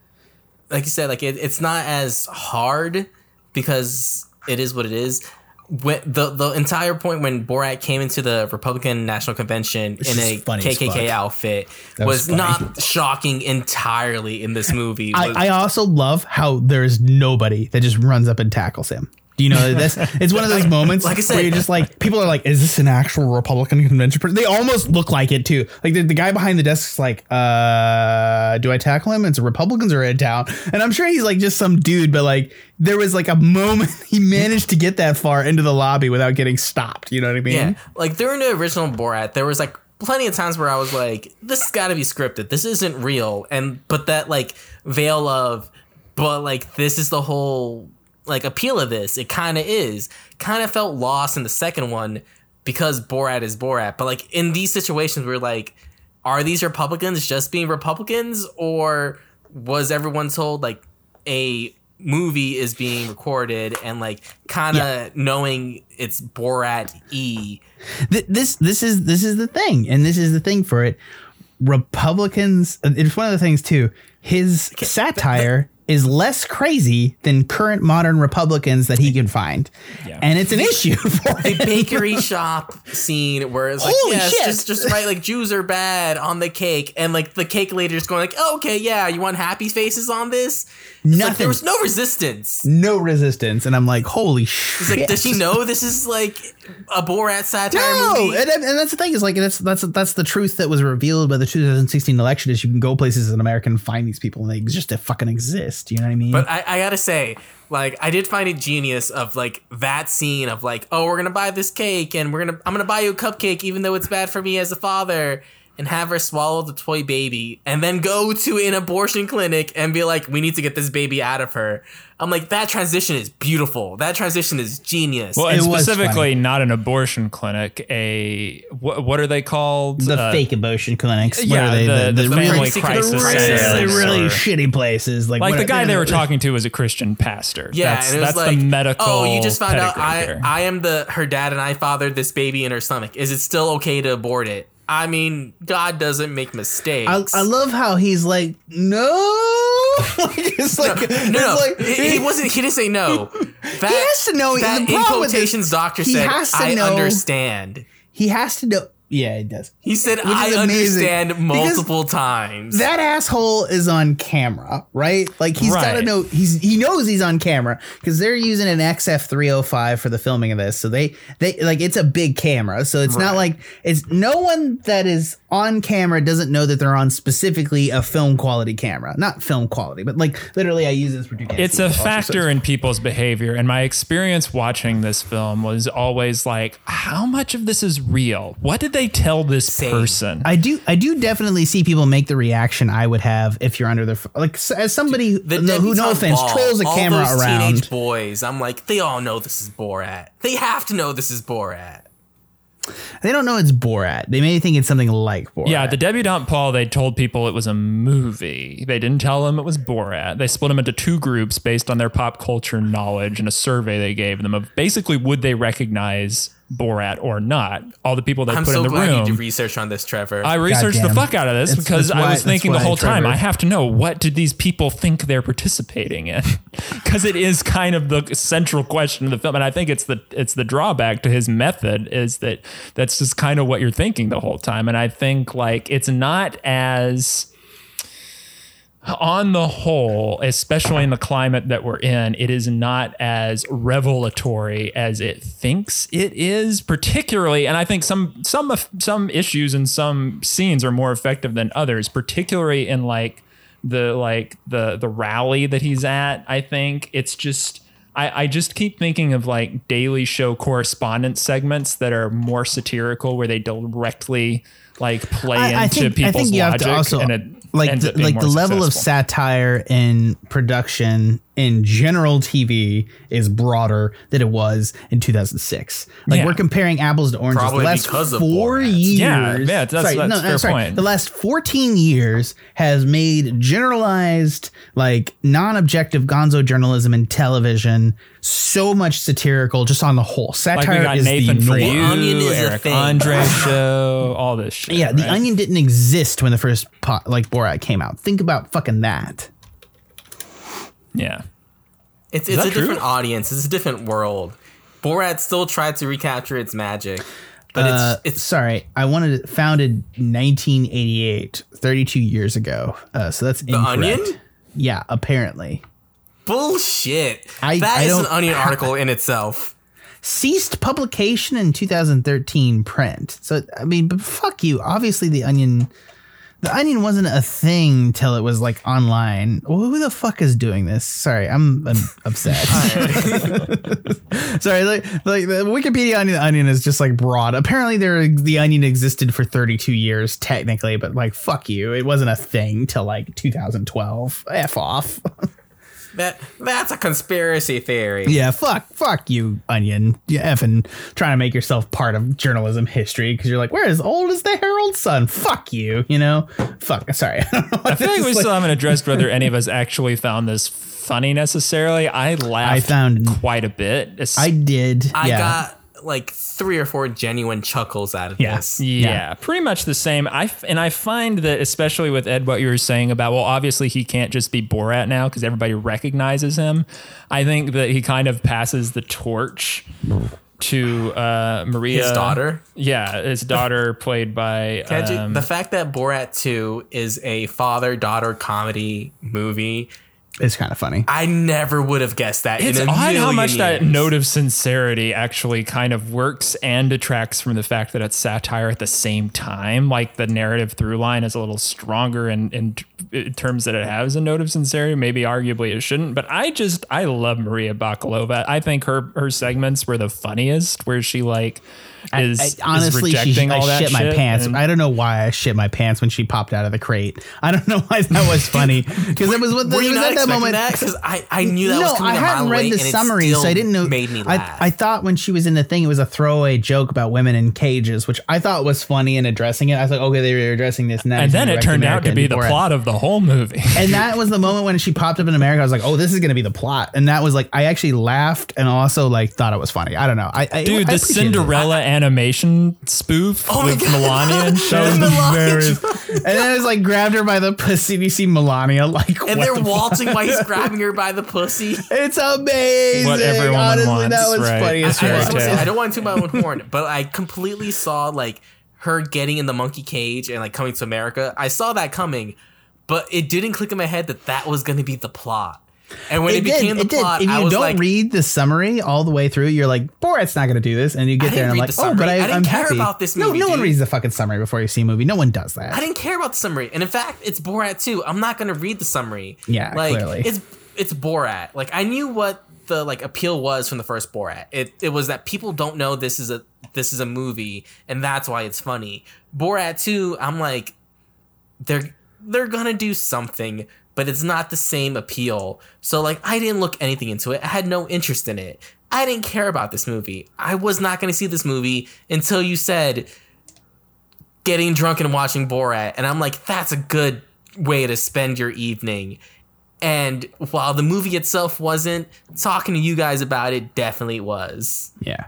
Speaker 3: like you said, like it, it's not as hard because it is what it is. When the the entire point when Borat came into the Republican National Convention
Speaker 4: Which
Speaker 3: in
Speaker 4: is
Speaker 3: a
Speaker 4: funny
Speaker 3: K
Speaker 4: as
Speaker 3: K K
Speaker 4: fuck.
Speaker 3: outfit
Speaker 4: That was
Speaker 3: was,
Speaker 4: funny.
Speaker 3: not shocking entirely in this movie.
Speaker 4: I,
Speaker 3: Was-
Speaker 4: I also love how there's nobody that just runs up and tackles him. Do you know this? It's one of those moments
Speaker 3: Like I said-
Speaker 4: where you're just like, people are like, is this an actual Republican convention person? They almost look like it too. Like the, the guy behind the desk is like, uh, do I tackle him? It's Republicans are in town. And I'm sure he's like just some dude, but like there was like a moment he managed to get that far into the lobby without getting stopped. You know what I mean?
Speaker 3: Yeah, like during the original Borat, there was like plenty of times where I was like, this has got to be scripted. This isn't real. And but that like veil of, but like this is the whole like appeal of this. It kind of is. Kind of felt lost in the second one because Borat is Borat. But like in these situations, we're like, are these Republicans just being Republicans, or was everyone told like a movie is being recorded and like kind of
Speaker 4: Yeah.
Speaker 3: knowing it's Borat E?
Speaker 4: Th- this this is this is the thing, and this is the thing for it. Republicans. It's one of the things too. His satire is less crazy than current modern Republicans that he can find,
Speaker 2: Yeah.
Speaker 4: and it's an issue for
Speaker 3: The
Speaker 4: him.
Speaker 3: bakery shop scene where it's like,
Speaker 4: Holy
Speaker 3: yes,
Speaker 4: shit.
Speaker 3: just just write like Jews are bad on the cake, and like the cake lady's going like, oh, okay, yeah, you want happy faces on this? It's like,
Speaker 4: Nothing.
Speaker 3: there was no resistance.
Speaker 4: No resistance, and I'm like, holy
Speaker 3: It's
Speaker 4: shit!
Speaker 3: like, does she know this is like a Borat satire
Speaker 4: No,
Speaker 3: movie?
Speaker 4: and, and that's the thing is like that's that's that's the truth that was revealed by the two thousand sixteen election. Is you can go places as an American and find these people, and they just fucking exist. You know what I mean?
Speaker 3: But I, I gotta say, like, I did find it genius of like that scene of like, oh, we're gonna buy this cake, and we're gonna I'm gonna buy you a cupcake, even though it's bad for me as a father, and have her swallow the toy baby, and then go to an abortion clinic and be like, we need to get this baby out of her. I'm like, that transition is beautiful. That transition is genius.
Speaker 2: Well,
Speaker 4: It
Speaker 2: and
Speaker 4: was
Speaker 2: specifically not an abortion clinic, a what, what are they called?
Speaker 4: the
Speaker 2: Uh,
Speaker 4: fake abortion clinics. What
Speaker 2: yeah,
Speaker 4: are they?
Speaker 2: the- the family
Speaker 3: pregnancy
Speaker 2: crisis
Speaker 3: clinics.
Speaker 4: really,
Speaker 2: centers
Speaker 4: really
Speaker 2: or-
Speaker 4: shitty places. Like
Speaker 2: Like
Speaker 4: what-
Speaker 2: the guy they were talking to was a Christian pastor.
Speaker 3: Yeah,
Speaker 2: that's,
Speaker 3: and it was
Speaker 2: that's
Speaker 3: like,
Speaker 2: the medical.
Speaker 3: oh, you just found out
Speaker 2: pedigree
Speaker 3: I
Speaker 2: there.
Speaker 3: I am the her dad and I fathered this baby in her stomach. Is it still okay to abort it? I mean, God doesn't make mistakes.
Speaker 4: I, I love how he's like, no. Like, it's like,
Speaker 3: no,
Speaker 4: it's
Speaker 3: no,
Speaker 4: like
Speaker 3: he, he wasn't. He didn't say no. That,
Speaker 4: he has to know.
Speaker 3: That
Speaker 4: the
Speaker 3: in
Speaker 4: problem with this-
Speaker 3: quotations, doctor
Speaker 4: he
Speaker 3: said,
Speaker 4: has to
Speaker 3: "I
Speaker 4: know-
Speaker 3: understand."
Speaker 4: He has to know. Yeah, it does.
Speaker 3: He said,
Speaker 4: is
Speaker 3: "I
Speaker 4: amazing,
Speaker 3: understand"
Speaker 4: because
Speaker 3: multiple times.
Speaker 4: That asshole is on camera, right? Like he's got to
Speaker 2: Right.
Speaker 4: know. He's he knows he's on camera because they're using an X F three oh five for the filming of this. So they they like it's a big camera. So it's not like it's no one that is on camera doesn't know that they're on specifically a film quality camera. Not film quality, but like literally, I use this for two cameras.
Speaker 2: It's a factor in people's behavior. And my experience watching this film was always like, how much of this is real? What did they tell this
Speaker 3: Same.
Speaker 2: person?
Speaker 4: I do, I do definitely see people make the reaction I would have if you're under the like s- as somebody who,
Speaker 3: The
Speaker 4: no, who no
Speaker 3: debutante
Speaker 4: offense
Speaker 3: ball,
Speaker 4: trolls a
Speaker 3: all
Speaker 4: camera
Speaker 3: those
Speaker 4: around.
Speaker 3: Teenage boys, I'm like, they all know this is Borat. They have to know this is Borat.
Speaker 4: They don't know it's Borat. They may think it's something like Borat.
Speaker 2: Yeah, the debutante Paul, they told people it was a movie. They didn't tell them it was Borat. They split them into two groups based on their pop culture knowledge and a survey they gave them of basically would they recognize Borat or not. All the people they
Speaker 3: I'm
Speaker 2: put
Speaker 3: so
Speaker 2: in the
Speaker 3: glad
Speaker 2: room.
Speaker 3: you did research on this, Trevor.
Speaker 2: I researched the
Speaker 4: Goddamn.
Speaker 2: fuck out of this
Speaker 4: It's-
Speaker 2: because
Speaker 4: that's
Speaker 2: I
Speaker 4: why-
Speaker 2: was thinking the
Speaker 4: that's why,
Speaker 2: whole time,
Speaker 4: Trevor.
Speaker 2: I have to know, what do these people think they're participating in? Because it is kind of the central question of the film. And I think it's the it's the drawback to his method is that that's just kind of what you're thinking the whole time. And I think like it's not as on the whole, especially in the climate that we're in, it is not as revelatory as it thinks it is, particularly. And I think some some of- some issues and some scenes are more effective than others, particularly in like the like the the rally that he's at. I think it's just I, I just keep thinking of like Daily Show correspondence segments that are more satirical, where they directly like play
Speaker 4: I, I
Speaker 2: into
Speaker 4: think,
Speaker 2: people's
Speaker 4: I think you have
Speaker 2: logic,
Speaker 4: to also
Speaker 2: and it
Speaker 4: like
Speaker 2: ends
Speaker 4: the,
Speaker 2: up being
Speaker 4: like
Speaker 2: more
Speaker 4: the level of
Speaker 2: successful.
Speaker 4: satire in production in general T V is broader than it was in two thousand six. Like
Speaker 2: Yeah.
Speaker 4: we're comparing apples to oranges.
Speaker 3: Probably
Speaker 4: the last
Speaker 3: because of
Speaker 4: four
Speaker 3: Borat.
Speaker 4: years,
Speaker 2: Yeah, yeah, that's- that's fair
Speaker 4: sorry,
Speaker 2: point.
Speaker 4: The last fourteen years has made generalized, like non-objective gonzo journalism in television so much satirical just on the whole.
Speaker 2: Like
Speaker 4: Satire
Speaker 2: we got
Speaker 4: is
Speaker 2: Nathan
Speaker 4: the
Speaker 2: for
Speaker 4: norm.
Speaker 2: you,
Speaker 3: Onion is a
Speaker 2: Eric
Speaker 3: thing.
Speaker 2: Andre show, all this shit.
Speaker 4: Yeah, the
Speaker 2: right?
Speaker 4: Onion didn't exist when the first po- like Borat came out. Think about fucking that.
Speaker 2: Yeah.
Speaker 3: It's
Speaker 2: Is
Speaker 3: it's
Speaker 2: that
Speaker 3: a different
Speaker 2: true?
Speaker 3: audience. It's a different world. Borat still tried to recapture its magic, but
Speaker 4: Uh,
Speaker 3: it's it's
Speaker 4: sorry, I wanted it founded nineteen eighty-eight, thirty-two years ago. Uh, so that's
Speaker 3: The
Speaker 4: incorrect.
Speaker 3: Onion?
Speaker 4: Yeah, apparently.
Speaker 3: Bullshit.
Speaker 4: I-
Speaker 3: that
Speaker 4: I
Speaker 3: is an
Speaker 4: don't-
Speaker 3: Onion article in itself.
Speaker 4: Ceased publication in two thousand thirteen print. So, I mean, but fuck you. Obviously, the Onion... The Onion wasn't a thing till it was like online. Well, who the fuck is doing this? Sorry, I'm, I'm upset. Sorry, like, like the Wikipedia on the Onion is just like broad. Apparently, there the Onion existed for thirty-two years technically, but like fuck you, it wasn't a thing till like two thousand twelve. F off.
Speaker 3: That that's a conspiracy theory.
Speaker 4: Yeah, fuck, fuck you, Onion. You effing trying to make yourself part of journalism history because you're like, we're as old as the Herald Sun. Fuck you, you know. Fuck. Sorry. I, don't know
Speaker 2: I feel like we still haven't addressed whether any of us actually found this funny necessarily. I laughed
Speaker 4: I found
Speaker 2: quite a bit. It's,
Speaker 4: I did.
Speaker 3: I
Speaker 4: yeah.
Speaker 3: got like three or four genuine chuckles out of
Speaker 4: Yeah.
Speaker 3: this.
Speaker 2: Yeah,
Speaker 4: Yeah.
Speaker 2: pretty much the same. I f- and I find that especially with Ed, what you were saying about, well, obviously he can't just be Borat now because everybody recognizes him. I think that he kind of passes the torch to uh, Maria,
Speaker 3: His daughter.
Speaker 2: Yeah, his daughter, played by
Speaker 3: Can't you-
Speaker 2: um,
Speaker 3: the fact that Borat two is a father-daughter comedy movie,
Speaker 4: It's kind of funny.
Speaker 3: I never would have guessed that.
Speaker 2: It's
Speaker 3: in a
Speaker 2: odd how
Speaker 3: million
Speaker 2: much that
Speaker 3: years.
Speaker 2: note of sincerity actually kind of works and detracts from the fact that it's satire at the same time. Like the narrative through line is a little stronger in, in, in terms that it has a note of sincerity. Maybe arguably it shouldn't, but I just, I love Maria Bakalova. I think her, her segments were the funniest where she like is,
Speaker 4: I, I, honestly,
Speaker 2: is rejecting
Speaker 4: she,
Speaker 2: all
Speaker 4: I
Speaker 2: that
Speaker 4: shit my
Speaker 2: shit
Speaker 4: pants.
Speaker 2: and-
Speaker 4: I don't know why I shit my pants when she popped out of the crate. I don't know why that was funny because it was what
Speaker 3: Were
Speaker 4: it
Speaker 3: you
Speaker 4: was
Speaker 3: not
Speaker 4: at that
Speaker 3: expecting
Speaker 4: moment.
Speaker 3: that? Because I, I knew that
Speaker 4: no,
Speaker 3: was coming
Speaker 4: I
Speaker 3: a mile
Speaker 4: hadn't read
Speaker 3: away,
Speaker 4: the
Speaker 3: and it
Speaker 4: summary,
Speaker 3: still
Speaker 4: so I didn't know.
Speaker 3: Made me
Speaker 4: I,
Speaker 3: laugh.
Speaker 4: I thought when she was in the thing, it was a throwaway joke about women in cages, which I thought was funny in addressing it. I was like, okay, they were addressing this now.
Speaker 2: and then it turned out to be the plot of the whole movie.
Speaker 4: And that was the moment when she popped up in America. I was like, oh, this is going to be the plot. And that was like, I actually laughed and also like thought it was funny. I don't know. I, I
Speaker 2: Dude,
Speaker 4: I
Speaker 2: the
Speaker 4: appreciated it.
Speaker 2: Cinderella animation spoof
Speaker 3: Oh my
Speaker 2: with
Speaker 3: God.
Speaker 2: Melania and shit.
Speaker 3: That was
Speaker 4: Very-
Speaker 3: Melania.
Speaker 4: and then it was like grabbed her by the pussy. And you see Melania like,
Speaker 3: And
Speaker 4: what
Speaker 3: they're
Speaker 4: the
Speaker 3: waltzing while he's grabbing her by the pussy.
Speaker 4: It's amazing.
Speaker 2: What every woman
Speaker 4: Honestly,
Speaker 2: wants,
Speaker 4: that was
Speaker 2: right.
Speaker 4: funny
Speaker 3: I,
Speaker 4: as
Speaker 3: I,
Speaker 2: Fairy
Speaker 3: just
Speaker 4: fuck.
Speaker 3: wanna say,
Speaker 2: tale.
Speaker 3: I don't want to toot my own horn, but I completely saw like her getting in the monkey cage and like coming to America. I saw that coming, but it didn't click in my head that that was going to be the plot. And when it,
Speaker 4: It did.
Speaker 3: became the
Speaker 4: It did.
Speaker 3: plot,
Speaker 4: If
Speaker 3: I
Speaker 4: you
Speaker 3: was
Speaker 4: don't
Speaker 3: like,
Speaker 4: read the summary all the way through, you're like, Borat's not going to do this. And you
Speaker 3: I
Speaker 4: get there
Speaker 3: didn't
Speaker 4: and I'm
Speaker 3: read
Speaker 4: like,
Speaker 3: the
Speaker 4: oh, but
Speaker 3: summary.
Speaker 4: I,
Speaker 3: I didn't
Speaker 4: I'm
Speaker 3: care
Speaker 4: happy.
Speaker 3: about this
Speaker 4: no,
Speaker 3: movie,
Speaker 4: no one
Speaker 3: dude.
Speaker 4: reads the fucking summary before you see a movie. No one does that.
Speaker 3: I didn't care about the summary. And in fact, it's Borat two. I'm not going to read the summary.
Speaker 4: Yeah,
Speaker 3: like,
Speaker 4: clearly.
Speaker 3: It's it's Borat. Like I knew what the like appeal was from the first Borat. It it was that people don't know this is a this is a movie and that's why it's funny. Borat two, I'm like they're they're going to do something, but it's not the same appeal. So like I didn't look anything into it. I had no interest in it. I didn't care about this movie. I was not going to see this movie until you said getting drunk and watching Borat. And I'm like, that's a good way to spend your evening. And while the movie itself wasn't, talking to you guys about it definitely was.
Speaker 4: Yeah.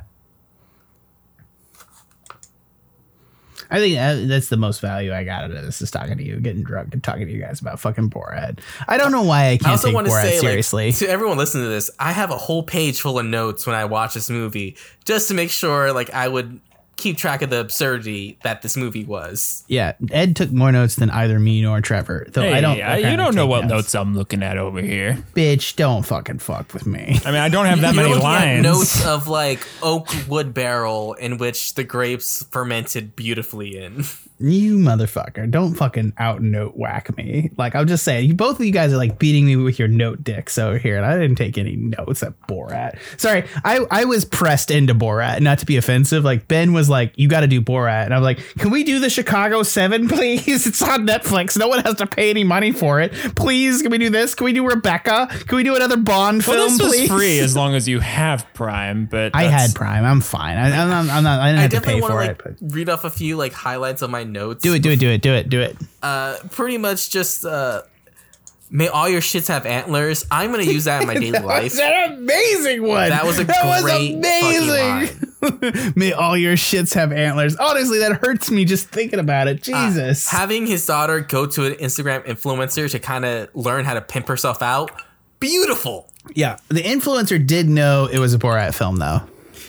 Speaker 4: I think that- that's the most value I got out of this is talking to you, getting drunk, and talking to you guys about fucking Borat. I don't know why I can't
Speaker 3: I also
Speaker 4: take
Speaker 3: want to
Speaker 4: Borat
Speaker 3: say,
Speaker 4: seriously.
Speaker 3: like, to everyone listening to this, I have a whole page full of notes when I watch this movie, just to make sure, like, I would keep track of the absurdity that this movie was.
Speaker 4: Yeah, Ed took more notes than either me nor Trevor. Though
Speaker 2: Hey,
Speaker 4: I don't.
Speaker 2: I- you
Speaker 4: apparently
Speaker 2: don't know
Speaker 4: take
Speaker 2: what notes I'm looking at over here.
Speaker 4: Bitch, don't fucking fuck with me.
Speaker 2: I mean, I don't have that
Speaker 3: You're
Speaker 2: many
Speaker 3: looking at
Speaker 2: lines.
Speaker 3: notes of like oak wood barrel in which the grapes fermented beautifully in.
Speaker 4: You motherfucker, don't fucking out note whack me. Like, I'm just saying, you both of you guys are like beating me with your note dicks over here, and I didn't take any notes at Borat. Sorry, I, I was pressed into Borat, not to be offensive. Like, Ben was like, you got to do Borat. And I'm like, can we do the Chicago seven, please? It's on Netflix. No one has to pay any money for it. Please, can we do this? Can we do Rebecca? Can we do another Bond
Speaker 2: well,
Speaker 4: film,
Speaker 2: this was
Speaker 4: please?
Speaker 2: free as long as you have Prime, but
Speaker 4: I
Speaker 2: that's-
Speaker 4: had Prime. I'm fine. I, I'm, not, I'm not. I didn't
Speaker 3: I
Speaker 4: have to
Speaker 3: definitely
Speaker 4: pay
Speaker 3: want to
Speaker 4: for
Speaker 3: like
Speaker 4: it. But
Speaker 3: read off a few like highlights of my notes.
Speaker 4: do it. Do it. Do it. Do it. Do it.
Speaker 3: Uh, pretty much just uh, may all your shits have antlers. I'm gonna use that in my daily life.
Speaker 4: That's an amazing one.
Speaker 3: That was a
Speaker 4: that
Speaker 3: great
Speaker 4: was amazing. May all your shits have antlers. Honestly, that hurts me just thinking about it. Jesus.
Speaker 3: Uh, having his daughter go to an Instagram influencer to kind of learn how to pimp herself out. Beautiful.
Speaker 4: yeah. The influencer did know it was a Borat film, though.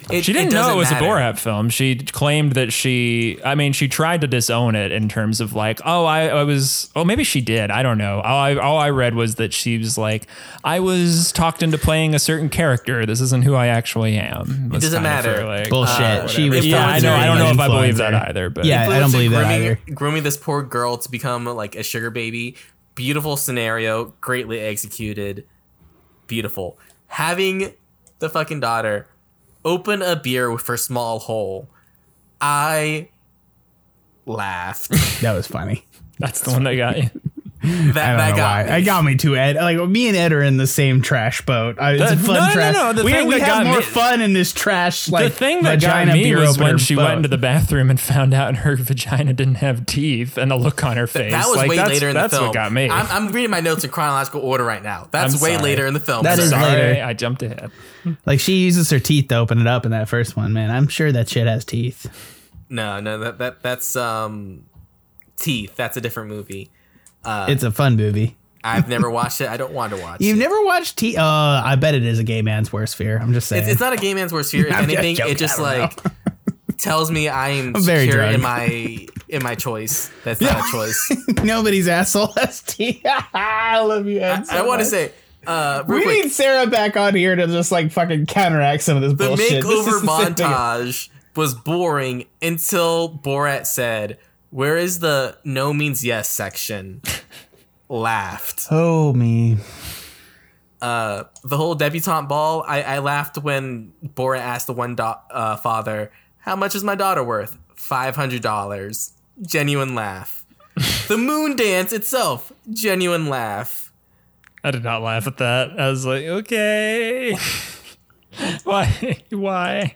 Speaker 3: It,
Speaker 2: She didn't
Speaker 3: it
Speaker 2: know it was
Speaker 3: matter.
Speaker 2: a Borat film. She claimed that she, I mean, she tried to disown it in terms of like, oh, I, I was, oh, maybe she did. I don't know. All I, all I read was that she was like, I was talked into playing a certain character. This isn't who I actually am.
Speaker 3: It doesn't matter.
Speaker 2: Like,
Speaker 4: Bullshit.
Speaker 3: Uh,
Speaker 4: she was
Speaker 2: yeah, I know. I don't know if I believe that
Speaker 4: influencer.
Speaker 2: either. But
Speaker 4: Yeah, I don't
Speaker 3: Influencer
Speaker 4: believe that
Speaker 3: grooming,
Speaker 4: either.
Speaker 3: Grooming this poor girl to become like a sugar baby. Beautiful scenario, greatly executed. Beautiful. Having the fucking daughter open a beer with her small hole. I laughed.
Speaker 4: That was funny.
Speaker 2: that's the one that got you.
Speaker 3: That,
Speaker 4: I don't
Speaker 3: that
Speaker 4: know
Speaker 3: got
Speaker 4: why.
Speaker 3: me.
Speaker 4: It got me too, Ed. Like me and Ed are in the same trash boat. I, it's
Speaker 2: The-
Speaker 4: a fun
Speaker 2: no, no,
Speaker 4: trash.
Speaker 2: no, the
Speaker 4: we
Speaker 2: thing
Speaker 4: we
Speaker 2: that
Speaker 4: have
Speaker 2: got
Speaker 4: more
Speaker 2: me-
Speaker 4: fun in this trash. Like
Speaker 2: The thing that got
Speaker 4: vagina
Speaker 2: me
Speaker 4: beer
Speaker 2: was when
Speaker 4: opener
Speaker 2: she
Speaker 4: boat.
Speaker 2: went into the bathroom and found out her vagina didn't have teeth and the look on her face.
Speaker 3: That was
Speaker 2: like,
Speaker 3: way
Speaker 2: that's,
Speaker 3: later in
Speaker 2: that's
Speaker 3: the film.
Speaker 2: what got me.
Speaker 3: I'm, I'm reading my notes in chronological order right now. That's
Speaker 2: I'm
Speaker 3: way
Speaker 2: sorry.
Speaker 3: later in the film.
Speaker 4: That is
Speaker 3: Sorry.
Speaker 2: Sorry,
Speaker 4: later.
Speaker 2: I jumped ahead.
Speaker 4: Like she uses her teeth to open it up in that first one. Man, I'm sure that shit has teeth.
Speaker 3: No, no, that, that that's um, Teeth. That's a different movie.
Speaker 4: It's a fun movie.
Speaker 3: I've never watched it. I don't want to watch
Speaker 4: You've
Speaker 3: it.
Speaker 4: never watched Teeth? Uh, I bet it is a gay man's worst fear. I'm just saying.
Speaker 3: It's, it's not a gay man's worst fear. If
Speaker 4: I'm just
Speaker 3: anything,
Speaker 4: joking,
Speaker 3: it just
Speaker 4: I don't
Speaker 3: like tells me I am
Speaker 4: I'm very
Speaker 3: secure in
Speaker 4: drunk.
Speaker 3: my in my choice. That's not a choice.
Speaker 4: Nobody's asshole has teeth. I love you, Ed. so
Speaker 3: I want to
Speaker 4: much.
Speaker 3: say, uh, real
Speaker 4: we
Speaker 3: quick,
Speaker 4: need Sarah back on here to just like fucking counteract some of this
Speaker 3: the
Speaker 4: bullshit. This
Speaker 3: makeover
Speaker 4: is the same thing.
Speaker 3: montage was boring until Borat said, "Where is the no means yes section?" Laughed.
Speaker 4: Oh me.
Speaker 3: Uh, the whole debutante ball. I, I laughed when Borat asked the one do- uh, father, "How much is my daughter worth?" Five hundred dollars. Genuine laugh. The moon dance itself. Genuine laugh.
Speaker 2: I did not laugh at that. I was like, okay. Why? Why?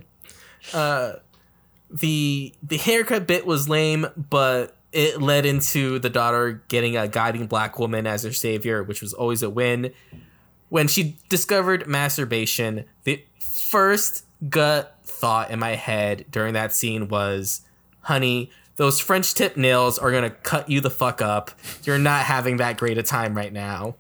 Speaker 3: the The haircut bit was lame, but it led into the daughter getting a guiding black woman as her savior, which was always a win. When she discovered masturbation, the first gut thought in my head during that scene was, honey, those French tip nails are going to cut you the fuck up. You're not having that great a time right now.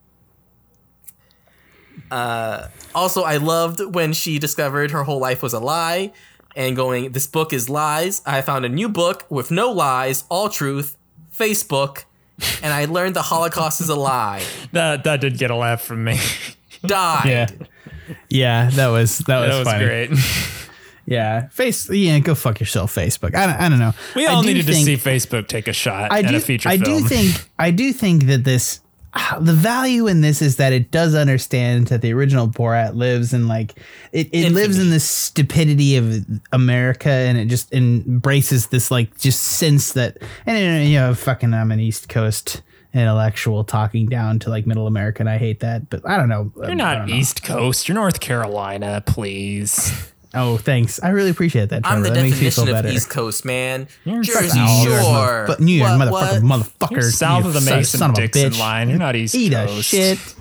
Speaker 3: Uh, also, I loved when she discovered her whole life was a lie and going, this book is lies. I found a new book with no lies, all truth, Facebook, and I learned the Holocaust is a lie.
Speaker 2: That that did get a laugh from me.
Speaker 3: Died.
Speaker 4: Yeah. Yeah, that was that was,
Speaker 2: That was
Speaker 4: funny.
Speaker 2: great.
Speaker 4: Yeah, face. Yeah, go fuck yourself, Facebook. I don't, I don't know.
Speaker 2: We
Speaker 4: I
Speaker 2: all
Speaker 4: do
Speaker 2: needed
Speaker 4: think-
Speaker 2: to see Facebook take a shot
Speaker 4: I
Speaker 2: in
Speaker 4: do.
Speaker 2: a feature
Speaker 4: I
Speaker 2: film.
Speaker 4: do think. I do think that this. The value in this is that it does understand that the original Borat lives in like it, it lives in the stupidity of America, and it just embraces this like just sense that, and you know, fucking I'm an East Coast intellectual talking down to like middle America, and I hate that, but I don't know.
Speaker 2: You're
Speaker 4: I
Speaker 2: not
Speaker 4: don't know.
Speaker 2: East Coast. You're North Carolina, please.
Speaker 4: Oh, thanks. I really appreciate that.
Speaker 3: I'm
Speaker 4: Trevor.
Speaker 3: the
Speaker 4: that makes me
Speaker 3: definition
Speaker 4: feel
Speaker 3: of
Speaker 4: better.
Speaker 3: East Coast, man.
Speaker 2: You're
Speaker 3: Jersey
Speaker 2: south.
Speaker 4: New York,
Speaker 3: Shore.
Speaker 4: motherfucker, New York,
Speaker 3: What-
Speaker 4: motherfucker,
Speaker 3: what?
Speaker 4: motherfucker.
Speaker 2: You're south
Speaker 4: you
Speaker 2: of the
Speaker 4: son-
Speaker 2: Mason
Speaker 4: son of a
Speaker 2: Dixon
Speaker 4: bitch.
Speaker 2: line. You're not East
Speaker 4: Eat
Speaker 2: Coast.
Speaker 4: a shit.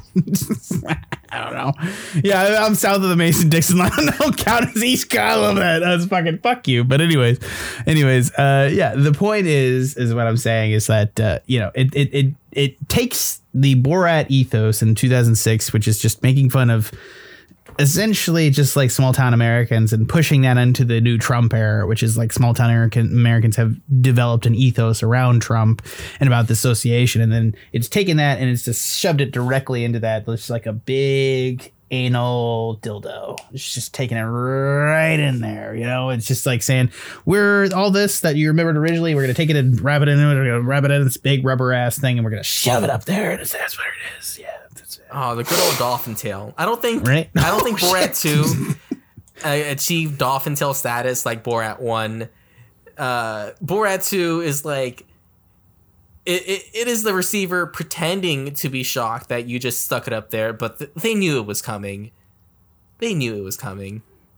Speaker 4: I don't know. Yeah, I'm south of the Mason Dixon line. I don't count as East Coast. I love that. That's fucking fuck you. But anyways, anyways, uh, yeah. The point is, is what I'm saying is that uh, you know, it it it it takes the Borat ethos in two thousand six, which is just making fun of essentially just like small town Americans, and pushing that into the new Trump era, which is like small town American Americans have developed an ethos around Trump and about the association. And then it's taken that and it's just shoved it directly into that. It's like a big anal dildo. It's just taking it right in there. You know, it's just like saying, we're all this that you remembered originally. We're going to take it and wrap it in. We're going to wrap it in this big rubber ass thing, and we're going to shove it up there. And it's, that's what it is. Yeah. That's it.
Speaker 3: Oh, the good old dolphin tail. I don't think
Speaker 4: Right?
Speaker 3: I don't think
Speaker 4: Oh,
Speaker 3: Borat two uh, achieved dolphin tail status like Borat one. Uh, Borat two is like it, it, it is the receiver pretending to be shocked that you just stuck it up there, but th- they knew it was coming. They knew it was coming.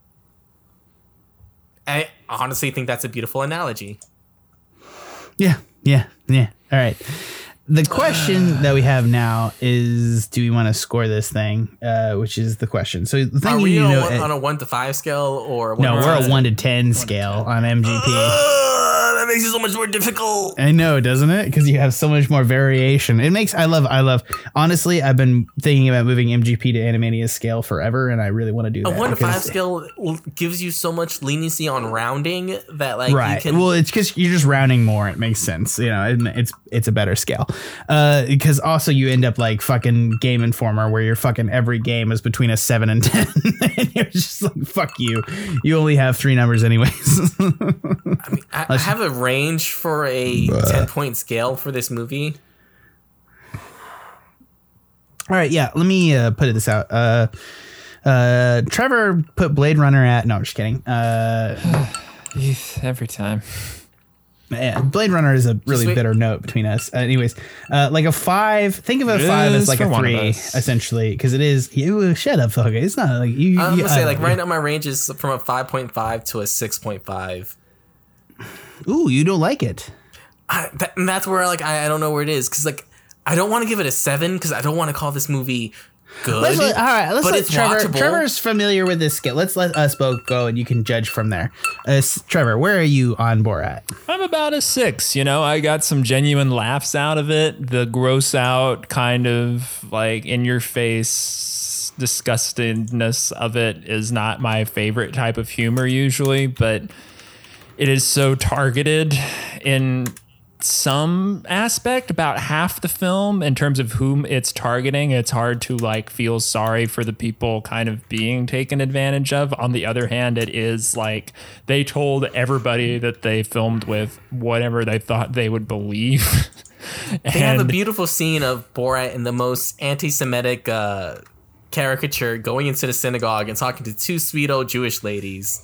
Speaker 3: I honestly think that's a beautiful analogy.
Speaker 4: Yeah, yeah, yeah. All right. The question that we have now is, do we want to score this thing? Uh, which is the question. So the thing
Speaker 3: Are
Speaker 4: you
Speaker 3: we
Speaker 4: need to
Speaker 3: on,
Speaker 4: know,
Speaker 3: one, on a one to five scale or one
Speaker 4: no,
Speaker 3: to
Speaker 4: we're
Speaker 3: ten?
Speaker 4: a one to ten scale on M G P.
Speaker 3: Uh, that makes it so much more difficult.
Speaker 4: I know, doesn't it? Because you have so much more variation. It makes I love I love. Honestly, I've been thinking about moving M G P to Animaniacs scale forever, and I really want to do
Speaker 3: A
Speaker 4: that.
Speaker 3: one to five
Speaker 4: because-
Speaker 3: scale l- gives you so much leniency on rounding that like
Speaker 4: right.
Speaker 3: you can.
Speaker 4: Well, it's because you're just rounding more. It makes sense. You know, it, it's it's a better scale. Uh, because also you end up like fucking Game Informer, where your fucking every game is between a seven and ten, and you're just like, fuck you. You only have three numbers anyways.
Speaker 3: I mean, I, I have a range for a ten point scale for this movie.
Speaker 4: All right, yeah. Let me uh, put this out. Uh, uh, Trevor put Blade Runner at. No, I'm just kidding. Uh,
Speaker 2: Every time.
Speaker 4: yeah, Blade Runner is a really
Speaker 3: wait.
Speaker 4: bitter note between us. Uh, anyways, uh, like a five. Think of a
Speaker 2: It
Speaker 4: five as
Speaker 2: is
Speaker 4: like
Speaker 2: for
Speaker 4: a
Speaker 2: one of
Speaker 4: three,
Speaker 2: us.
Speaker 4: essentially, because it is. You shut up, fucker. It's not like you.
Speaker 3: I'm
Speaker 4: you
Speaker 3: gonna say
Speaker 4: uh,
Speaker 3: like right now my range is from a five point five to a six point five.
Speaker 4: Ooh, you don't like it.
Speaker 3: I, that, and that's where like I, I don't know where it is because like I don't want to give it a seven because I don't want to call this movie good.
Speaker 4: Let's let, all right, let's
Speaker 3: but
Speaker 4: let
Speaker 3: it's
Speaker 4: Trevor.
Speaker 3: watchable.
Speaker 4: Trevor's familiar with this scale. Let's let us both go, and you can judge from there. Uh, s- Trevor, where are you on Borat?
Speaker 2: I'm about a six. You know, I got some genuine laughs out of it. The gross out kind of like in your face disgustingness of it is not my favorite type of humor usually, but it is so targeted in some aspect, about half the film in terms of whom it's targeting. It's hard to like feel sorry for the people kind of being taken advantage of. On the other hand, it is like they told everybody that they filmed with whatever they thought they would believe.
Speaker 3: They have a beautiful scene of Borat in the most anti-Semitic uh, caricature going into the synagogue and talking to two sweet old Jewish ladies.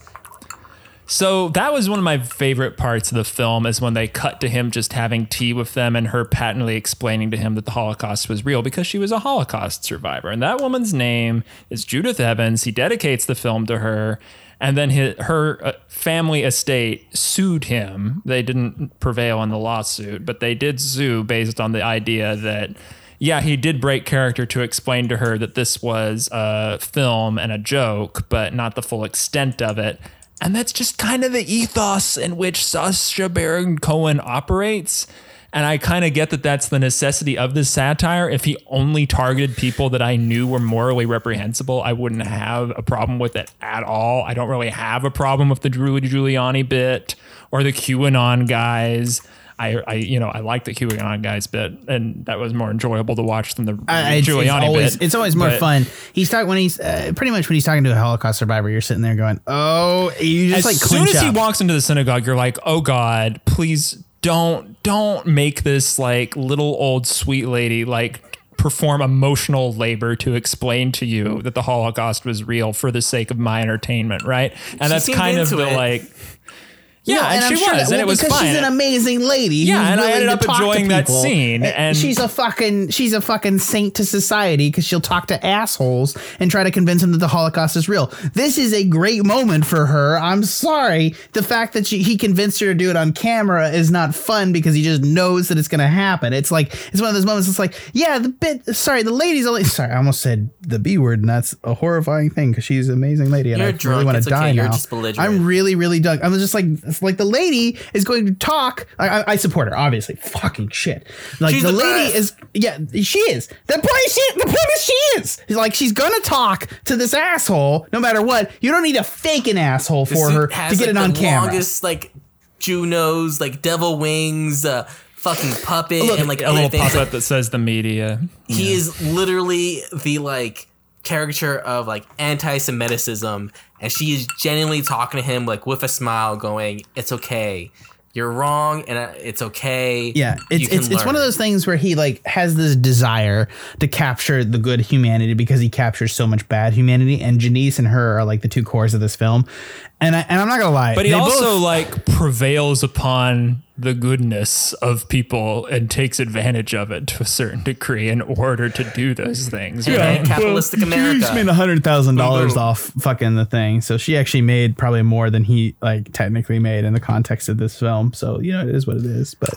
Speaker 2: So that was one of my favorite parts of the film is when they cut to him just having tea with them and her patently explaining to him that the Holocaust was real because she was a Holocaust survivor. And that woman's name is Judith Evans. He dedicates the film to her. And then his, her uh, family estate sued him. They didn't prevail in the lawsuit, but they did sue based on the idea that, yeah, he did break character to explain to her that this was a film and a joke, but not the full extent of it. And that's just kind of the ethos in which Sacha Baron Cohen operates. And I kind of get that that's the necessity of this satire. If he only targeted people that I knew were morally reprehensible, I wouldn't have a problem with it at all. I don't really have a problem with the Rudy Giuliani bit or the QAnon guys. I, I, you know, I like the QAnon guys bit, and that was more enjoyable to watch than the
Speaker 4: Uh, it's,
Speaker 2: Giuliani
Speaker 4: it's always,
Speaker 2: bit.
Speaker 4: It's always more
Speaker 2: But
Speaker 4: fun. He's talking when he's uh, pretty much when he's talking to a Holocaust survivor. You're sitting there going, "Oh," you just
Speaker 2: As
Speaker 4: like
Speaker 2: soon
Speaker 4: clinch
Speaker 2: as he
Speaker 4: up.
Speaker 2: walks into the synagogue, you're like, "Oh God, please don't, don't make this like little old sweet lady like." Perform emotional labor to explain to you that the Holocaust was real for the sake of my entertainment, right? And
Speaker 3: She
Speaker 2: that's
Speaker 3: seemed
Speaker 2: kind of
Speaker 3: into
Speaker 2: the
Speaker 3: it.
Speaker 2: like, yeah,
Speaker 4: No,
Speaker 2: and,
Speaker 4: I'm
Speaker 2: she
Speaker 4: sure
Speaker 2: was,
Speaker 4: that-
Speaker 2: and
Speaker 4: well,
Speaker 2: it was
Speaker 4: because
Speaker 2: fine.
Speaker 4: she's an amazing lady.
Speaker 2: Yeah,
Speaker 4: who's
Speaker 2: and I
Speaker 4: willing
Speaker 2: ended
Speaker 4: to
Speaker 2: up
Speaker 4: talk to
Speaker 2: enjoying that
Speaker 4: people.
Speaker 2: scene, and-
Speaker 4: she's a fucking she's a fucking saint to society because she'll talk to assholes and try to convince them that the Holocaust is real. This is a great moment for her. I'm sorry, the fact that she, he convinced her to do it on camera is not fun because he just knows that it's going to happen. It's like it's one of those moments. It's like, yeah, the bit. Sorry, the lady's only. Sorry, I almost said the B word, and that's a horrifying thing because she's an amazing lady, and
Speaker 3: You're
Speaker 4: I
Speaker 3: drunk,
Speaker 4: really want
Speaker 3: it's
Speaker 4: to
Speaker 3: okay,
Speaker 4: die
Speaker 3: you're
Speaker 4: now.
Speaker 3: just belligerent.
Speaker 4: I'm really, really drunk. I was just like, it's like the lady is going to talk. I, I, I support her, obviously. Fucking shit. Like
Speaker 3: She's
Speaker 4: the,
Speaker 3: the
Speaker 4: lady
Speaker 3: best.
Speaker 4: is, yeah, she is. The point is, she, the point is, she is. He's like, she's gonna talk to this asshole no matter what. You don't need to fake an asshole
Speaker 3: This
Speaker 4: for
Speaker 3: suit
Speaker 4: her
Speaker 3: has,
Speaker 4: to get
Speaker 3: like,
Speaker 4: it on
Speaker 3: the
Speaker 4: camera.
Speaker 3: Longest like Jew nose, like devil wings, uh, fucking puppet,
Speaker 4: Look,
Speaker 3: and like
Speaker 2: a little
Speaker 3: other things.
Speaker 2: pop-up that says the media.
Speaker 3: He is literally the like caricature of like anti-Semiticism, and she is genuinely talking to him like with a smile, going, "It's okay, you're wrong, and uh, it's okay."
Speaker 4: Yeah,
Speaker 3: You
Speaker 4: it's
Speaker 3: can
Speaker 4: it's, it's one of
Speaker 3: learn."
Speaker 4: those things where he like has this desire to capture the good humanity because he captures so much bad humanity, and Janice and her are like the two cores of this film. And I, and I'm not gonna lie,
Speaker 2: But he
Speaker 4: they
Speaker 2: also
Speaker 4: both-
Speaker 2: like prevails upon the goodness of people and takes advantage of it to a certain degree in order to do those things.
Speaker 3: Yeah.
Speaker 2: Right?
Speaker 3: in capitalistic America.
Speaker 4: She made a hundred thousand dollars
Speaker 3: Boom, boom.
Speaker 4: off fucking the thing, so she actually made probably more than he like technically made in the context of this film. So you know, it is what it is. But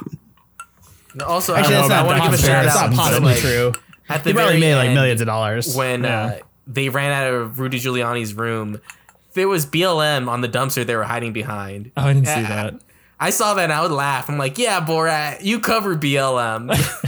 Speaker 3: Also,
Speaker 4: actually,
Speaker 3: I,
Speaker 4: that's
Speaker 3: I
Speaker 4: not,
Speaker 3: want to give a
Speaker 4: possibly,
Speaker 3: shout
Speaker 4: that's
Speaker 3: out
Speaker 4: not
Speaker 3: to,
Speaker 4: possibly
Speaker 3: like,
Speaker 4: true.
Speaker 3: At the
Speaker 4: He probably
Speaker 3: very
Speaker 4: made like
Speaker 3: end,
Speaker 4: millions of dollars.
Speaker 3: when
Speaker 2: Yeah.
Speaker 3: uh, they ran out of Rudy Giuliani's room. There was B L M on the dumpster they were hiding behind.
Speaker 2: Oh, I didn't see
Speaker 3: Uh,
Speaker 2: that.
Speaker 3: I saw that and I would laugh. I'm like, yeah, Borat, you covered B L M.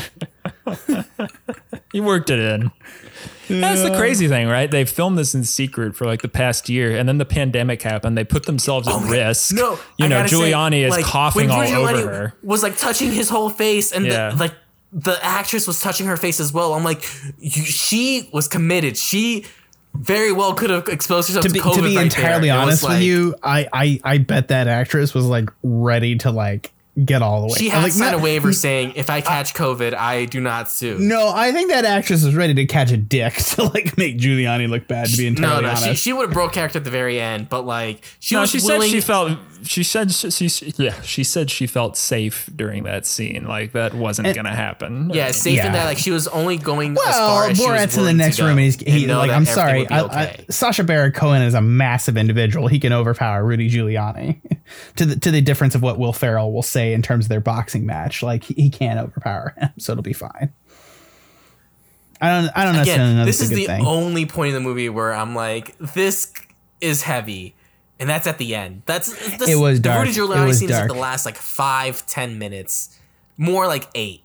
Speaker 2: You worked it in. Yeah. That's the crazy thing, right? They filmed this in secret for like the past year, and then the pandemic happened. They put themselves at
Speaker 3: Oh,
Speaker 2: risk.
Speaker 3: No,
Speaker 2: you
Speaker 3: I
Speaker 2: know,
Speaker 3: gotta
Speaker 2: Giuliani
Speaker 3: say,
Speaker 2: is
Speaker 3: like,
Speaker 2: coughing
Speaker 3: when
Speaker 2: all
Speaker 3: Giuliani
Speaker 2: over her.
Speaker 3: Was like touching his whole face, and
Speaker 2: Yeah.
Speaker 3: the, like the actress was touching her face as well. I'm like, you, she was committed. She very well could have exposed herself
Speaker 4: To
Speaker 3: to,
Speaker 4: be,
Speaker 3: COVID.
Speaker 4: to be
Speaker 3: right
Speaker 4: entirely
Speaker 3: there. It was
Speaker 4: honest with
Speaker 3: like-
Speaker 4: you, I, I I bet that actress was like ready to like get all the way.
Speaker 3: she
Speaker 4: I'm
Speaker 3: had
Speaker 4: like,
Speaker 3: to sign
Speaker 4: no,
Speaker 3: a waiver saying, if I catch COVID, I do not sue.
Speaker 4: No, I think that actress was ready to catch a dick to like make Giuliani look bad. To be
Speaker 3: No,
Speaker 4: entirely
Speaker 3: no,
Speaker 4: honest,
Speaker 3: she, she would have broke character at the very end, but like she
Speaker 2: No,
Speaker 3: was
Speaker 2: she
Speaker 3: willing.
Speaker 2: said she felt. She said she, she. Yeah, she said she felt safe during that scene. Like that wasn't
Speaker 4: And-
Speaker 2: gonna happen.
Speaker 3: yeah, safe
Speaker 4: Yeah.
Speaker 3: in that like she was only going as far
Speaker 4: well,
Speaker 3: as she was
Speaker 4: Borat's in the
Speaker 3: willing to
Speaker 4: next
Speaker 3: go
Speaker 4: room, and he's
Speaker 3: and
Speaker 4: he,
Speaker 3: know
Speaker 4: like,
Speaker 3: that
Speaker 4: I'm
Speaker 3: everything
Speaker 4: sorry,
Speaker 3: would be
Speaker 4: I,
Speaker 3: okay.
Speaker 4: I, Sacha Baron Cohen is a massive individual. He can overpower Rudy Giuliani, to the to the difference of what Will Ferrell will say in terms of their boxing match. Like he, he can't overpower him, so it'll be fine. I don't I don't necessarily
Speaker 3: Again,
Speaker 4: know
Speaker 3: this
Speaker 4: that's
Speaker 3: is
Speaker 4: a good
Speaker 3: the
Speaker 4: thing.
Speaker 3: only point in the movie where I'm like, this is heavy, and that's at the end. That's this,
Speaker 4: It was
Speaker 3: the
Speaker 4: dark.
Speaker 3: Rudy
Speaker 4: It
Speaker 3: Giuliani
Speaker 4: was
Speaker 3: scene is like
Speaker 4: dark.
Speaker 3: the last like five ten minutes, more like eight.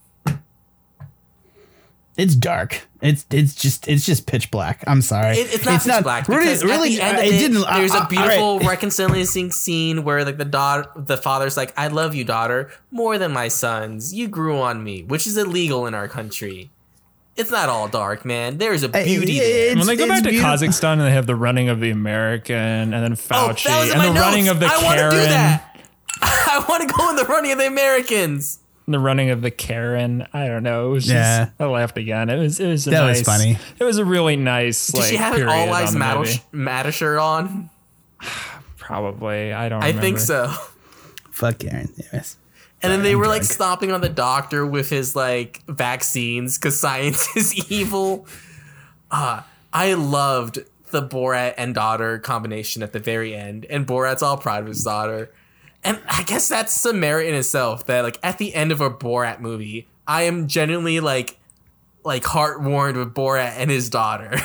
Speaker 4: It's dark. It's it's just it's just pitch black. I'm sorry.
Speaker 3: It, it's not pitch black because
Speaker 4: really,
Speaker 3: at the end
Speaker 4: uh,
Speaker 3: of
Speaker 4: it
Speaker 3: it,
Speaker 4: didn't.
Speaker 3: there's
Speaker 4: uh,
Speaker 3: a
Speaker 4: uh,
Speaker 3: beautiful
Speaker 4: all right.
Speaker 3: reconciliation scene where like the daughter, the father's like, "I love you, daughter, more than my sons. You grew on me," which is illegal in our country. It's not all dark, man. There's a beauty
Speaker 4: it-
Speaker 3: there.
Speaker 4: it's-
Speaker 2: When they go back to
Speaker 4: beautiful.
Speaker 2: Kazakhstan and they have the running of the American and then
Speaker 3: Oh,
Speaker 2: Fauci
Speaker 3: that was in
Speaker 2: and
Speaker 3: my
Speaker 2: the
Speaker 3: notes.
Speaker 2: running of the
Speaker 3: I want to
Speaker 2: Karen,
Speaker 3: do that. I want to go in the running of the Americans.
Speaker 2: the running of the Karen. I don't know. It was
Speaker 4: Yeah.
Speaker 2: just, I laughed again. It was it was a
Speaker 4: That was
Speaker 2: nice,
Speaker 4: funny.
Speaker 2: It was a really nice.
Speaker 3: Did
Speaker 2: like,
Speaker 3: she have an
Speaker 2: period
Speaker 3: All Lives
Speaker 2: on the
Speaker 3: Matter,
Speaker 2: movie.
Speaker 3: Matter shirt on?
Speaker 2: Probably. I don't.
Speaker 3: I
Speaker 2: remember.
Speaker 3: think so.
Speaker 4: Fuck Karen. Yes.
Speaker 3: And then they
Speaker 4: I'm
Speaker 3: were like
Speaker 4: drunk.
Speaker 3: stomping on the doctor with his like vaccines because science is evil. Uh, I loved the Borat and daughter combination at the very end, and Borat's all proud of his daughter. And I guess that's some merit in itself that like at the end of a Borat movie, I am genuinely like like heart-warmed with Borat and his daughter.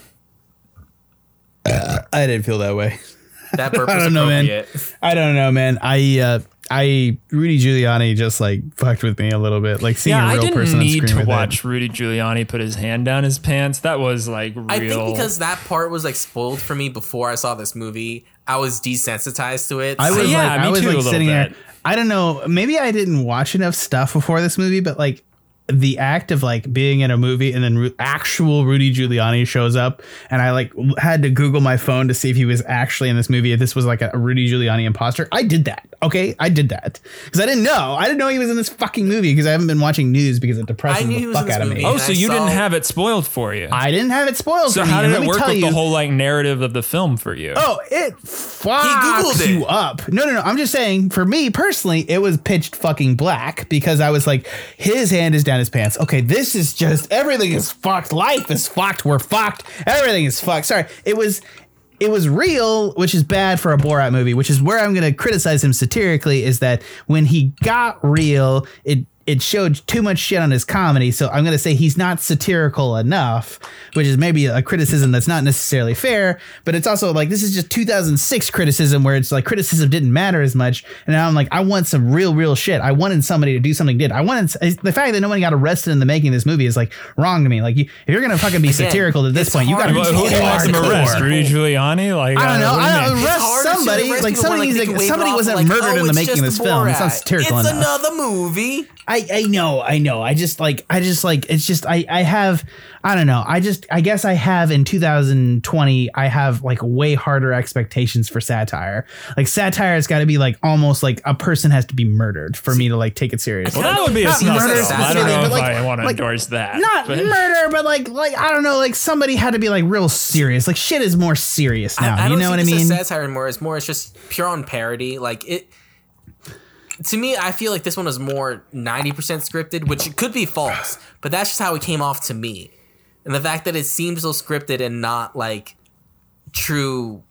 Speaker 4: I didn't feel that way.
Speaker 3: That burp was
Speaker 4: don't know, man.
Speaker 3: appropriate.
Speaker 4: I don't know, man. I uh, I Rudy Giuliani just like fucked with me a little bit. Like seeing
Speaker 2: Yeah,
Speaker 4: a
Speaker 2: I
Speaker 4: real
Speaker 2: didn't
Speaker 4: person on
Speaker 2: need
Speaker 4: screen
Speaker 2: to
Speaker 4: with
Speaker 2: watch
Speaker 4: It.
Speaker 2: Rudy Giuliani put his hand down his pants. That was like real.
Speaker 3: I think because that part was like spoiled for me before I saw this movie, I was desensitized to it.
Speaker 4: I was
Speaker 2: Yeah,
Speaker 4: like,
Speaker 2: me
Speaker 4: I was
Speaker 2: too, a
Speaker 4: like
Speaker 2: little
Speaker 4: sitting there.
Speaker 2: bit.
Speaker 4: I don't know. Maybe I didn't watch enough stuff before this movie, but like the act of like being in a movie and then Ru- actual Rudy Giuliani shows up, and I like had to Google my phone to see if he was actually in this movie. If this was like a, a Rudy Giuliani imposter, I did that. Okay, I did that because I didn't know. I didn't know he was in this fucking movie because I haven't been watching news because it depresses
Speaker 3: I knew
Speaker 4: the
Speaker 3: he was
Speaker 4: fuck
Speaker 3: in this
Speaker 4: out of
Speaker 3: movie.
Speaker 4: me.
Speaker 2: Oh,
Speaker 3: and
Speaker 2: so
Speaker 3: I
Speaker 2: you
Speaker 3: saw-
Speaker 2: didn't have it spoiled for you.
Speaker 4: I didn't have it spoiled
Speaker 2: so
Speaker 4: for me.
Speaker 2: how
Speaker 4: and
Speaker 2: did
Speaker 4: let
Speaker 2: it
Speaker 4: me
Speaker 2: work
Speaker 4: tell
Speaker 2: with
Speaker 4: you,
Speaker 2: the whole like narrative of the film for you?
Speaker 4: Oh, it fucks
Speaker 3: Googled
Speaker 4: you
Speaker 3: it.
Speaker 4: up. No, no, no. I'm just saying, for me personally, it was pitched fucking black because I was like, his hand is down his pants. Okay, this is just, everything is fucked. Life is fucked. We're fucked. Everything is fucked. Sorry. It was, it was real, which is bad for a Borat movie, which is where I'm going to criticize him satirically, is that when he got real, it, it showed too much shit on his comedy. So I'm going to say he's not satirical enough, which is maybe a criticism that's not necessarily fair, but it's also like, this is just two thousand six criticism where it's like criticism didn't matter as much. And now I'm like, I want some real, real shit. I wanted somebody to do something good. I wanted the fact that no one got arrested in the making of this movie is like wrong to me. Like you, if you're going to fucking be
Speaker 3: Again,
Speaker 4: satirical at this
Speaker 3: it's
Speaker 4: point, you got to
Speaker 3: hard
Speaker 4: be
Speaker 3: to
Speaker 2: Who, who wants him
Speaker 3: hardcore.
Speaker 2: arrest? Rudy Giuliani? Like
Speaker 4: I don't know.
Speaker 2: uh, what do you
Speaker 4: I don't
Speaker 2: mean?
Speaker 4: know.
Speaker 3: It's
Speaker 4: Arrest
Speaker 3: hard to
Speaker 4: somebody.
Speaker 3: arrest
Speaker 4: Like
Speaker 3: people when,
Speaker 4: somebody,
Speaker 3: like, they
Speaker 4: like,
Speaker 3: can wave
Speaker 4: somebody
Speaker 3: it off
Speaker 4: wasn't
Speaker 3: like,
Speaker 4: murdered
Speaker 3: oh,
Speaker 4: in the
Speaker 3: it's
Speaker 4: making of
Speaker 3: just
Speaker 4: this film. It's not
Speaker 3: Borat.
Speaker 4: satirical
Speaker 3: It's
Speaker 4: enough.
Speaker 3: another movie.
Speaker 4: I, I know, I know. I just like, I just like, it's just, I, I have, I don't know. I just, I guess I have in two thousand twenty, I have like way harder expectations for satire. Like satire has got to be like almost like a person has to be murdered for me to like take it seriously.
Speaker 2: Well, that would be a
Speaker 3: Not
Speaker 2: snuff
Speaker 3: murder,
Speaker 2: film. I don't know
Speaker 3: but
Speaker 2: if
Speaker 4: like-
Speaker 2: I want to
Speaker 4: like,
Speaker 2: endorse that.
Speaker 4: Not
Speaker 2: but-
Speaker 4: murder, but like, like, I don't know, like somebody had to be like real serious. Like shit is more serious now.
Speaker 3: I, I
Speaker 4: you
Speaker 3: don't
Speaker 4: know
Speaker 3: see
Speaker 4: what I
Speaker 3: this
Speaker 4: mean?
Speaker 3: as satire anymore. It's more, it's just pure on parody. Like it. To me, I feel like this one was more ninety percent scripted, which it could be false, but that's just how it came off to me. And the fact that it seems so scripted and not like true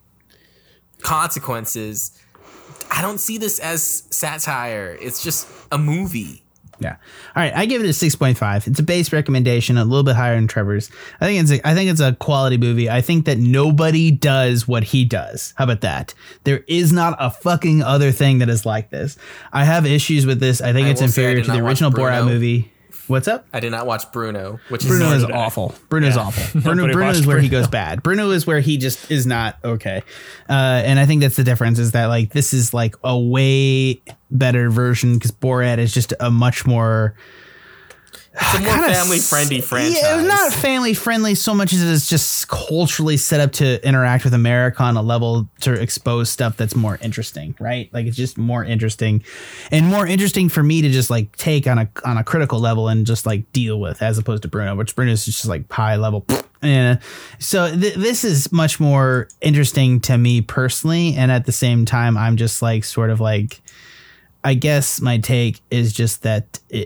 Speaker 3: consequences, I don't see this as satire. It's just a movie.
Speaker 4: Yeah. All right. I give it a six point five. It's a base recommendation, a little bit higher than Trevor's. I think it's a, I think it's a quality movie. I think that nobody does what he does. How about that? There is not a fucking other thing that is like this. I have issues with this. I think
Speaker 3: I
Speaker 4: it's
Speaker 3: will say I
Speaker 4: inferior
Speaker 3: did
Speaker 4: to the
Speaker 3: not watch
Speaker 4: original Borat
Speaker 3: Bruno.
Speaker 4: movie. What's up?
Speaker 3: I did not watch Bruno, which
Speaker 4: Bruno
Speaker 3: is
Speaker 4: is
Speaker 2: did I.
Speaker 4: awful. Bruno's
Speaker 2: Yeah.
Speaker 4: awful. Bruno,
Speaker 2: Nobody
Speaker 4: Bruno is
Speaker 2: watched
Speaker 4: where he
Speaker 2: Bruno.
Speaker 4: goes bad. Bruno is where he just is not okay. Uh, and I think that's the difference is that like this is like a way better version because Borat is just a much more
Speaker 3: it's a more
Speaker 4: kinda
Speaker 3: family friendly
Speaker 4: s-
Speaker 3: franchise.
Speaker 4: Yeah, it's not family friendly so much as it is just culturally set up to interact with America on a level to expose stuff that's more interesting, right? Like it's just more interesting and more interesting for me to just like take on a on a critical level and just like deal with as opposed to Bruno, which Bruno is just like high level. And so th- this is much more interesting to me personally, and at the same time, I'm just like sort of like, I guess my take is just that it.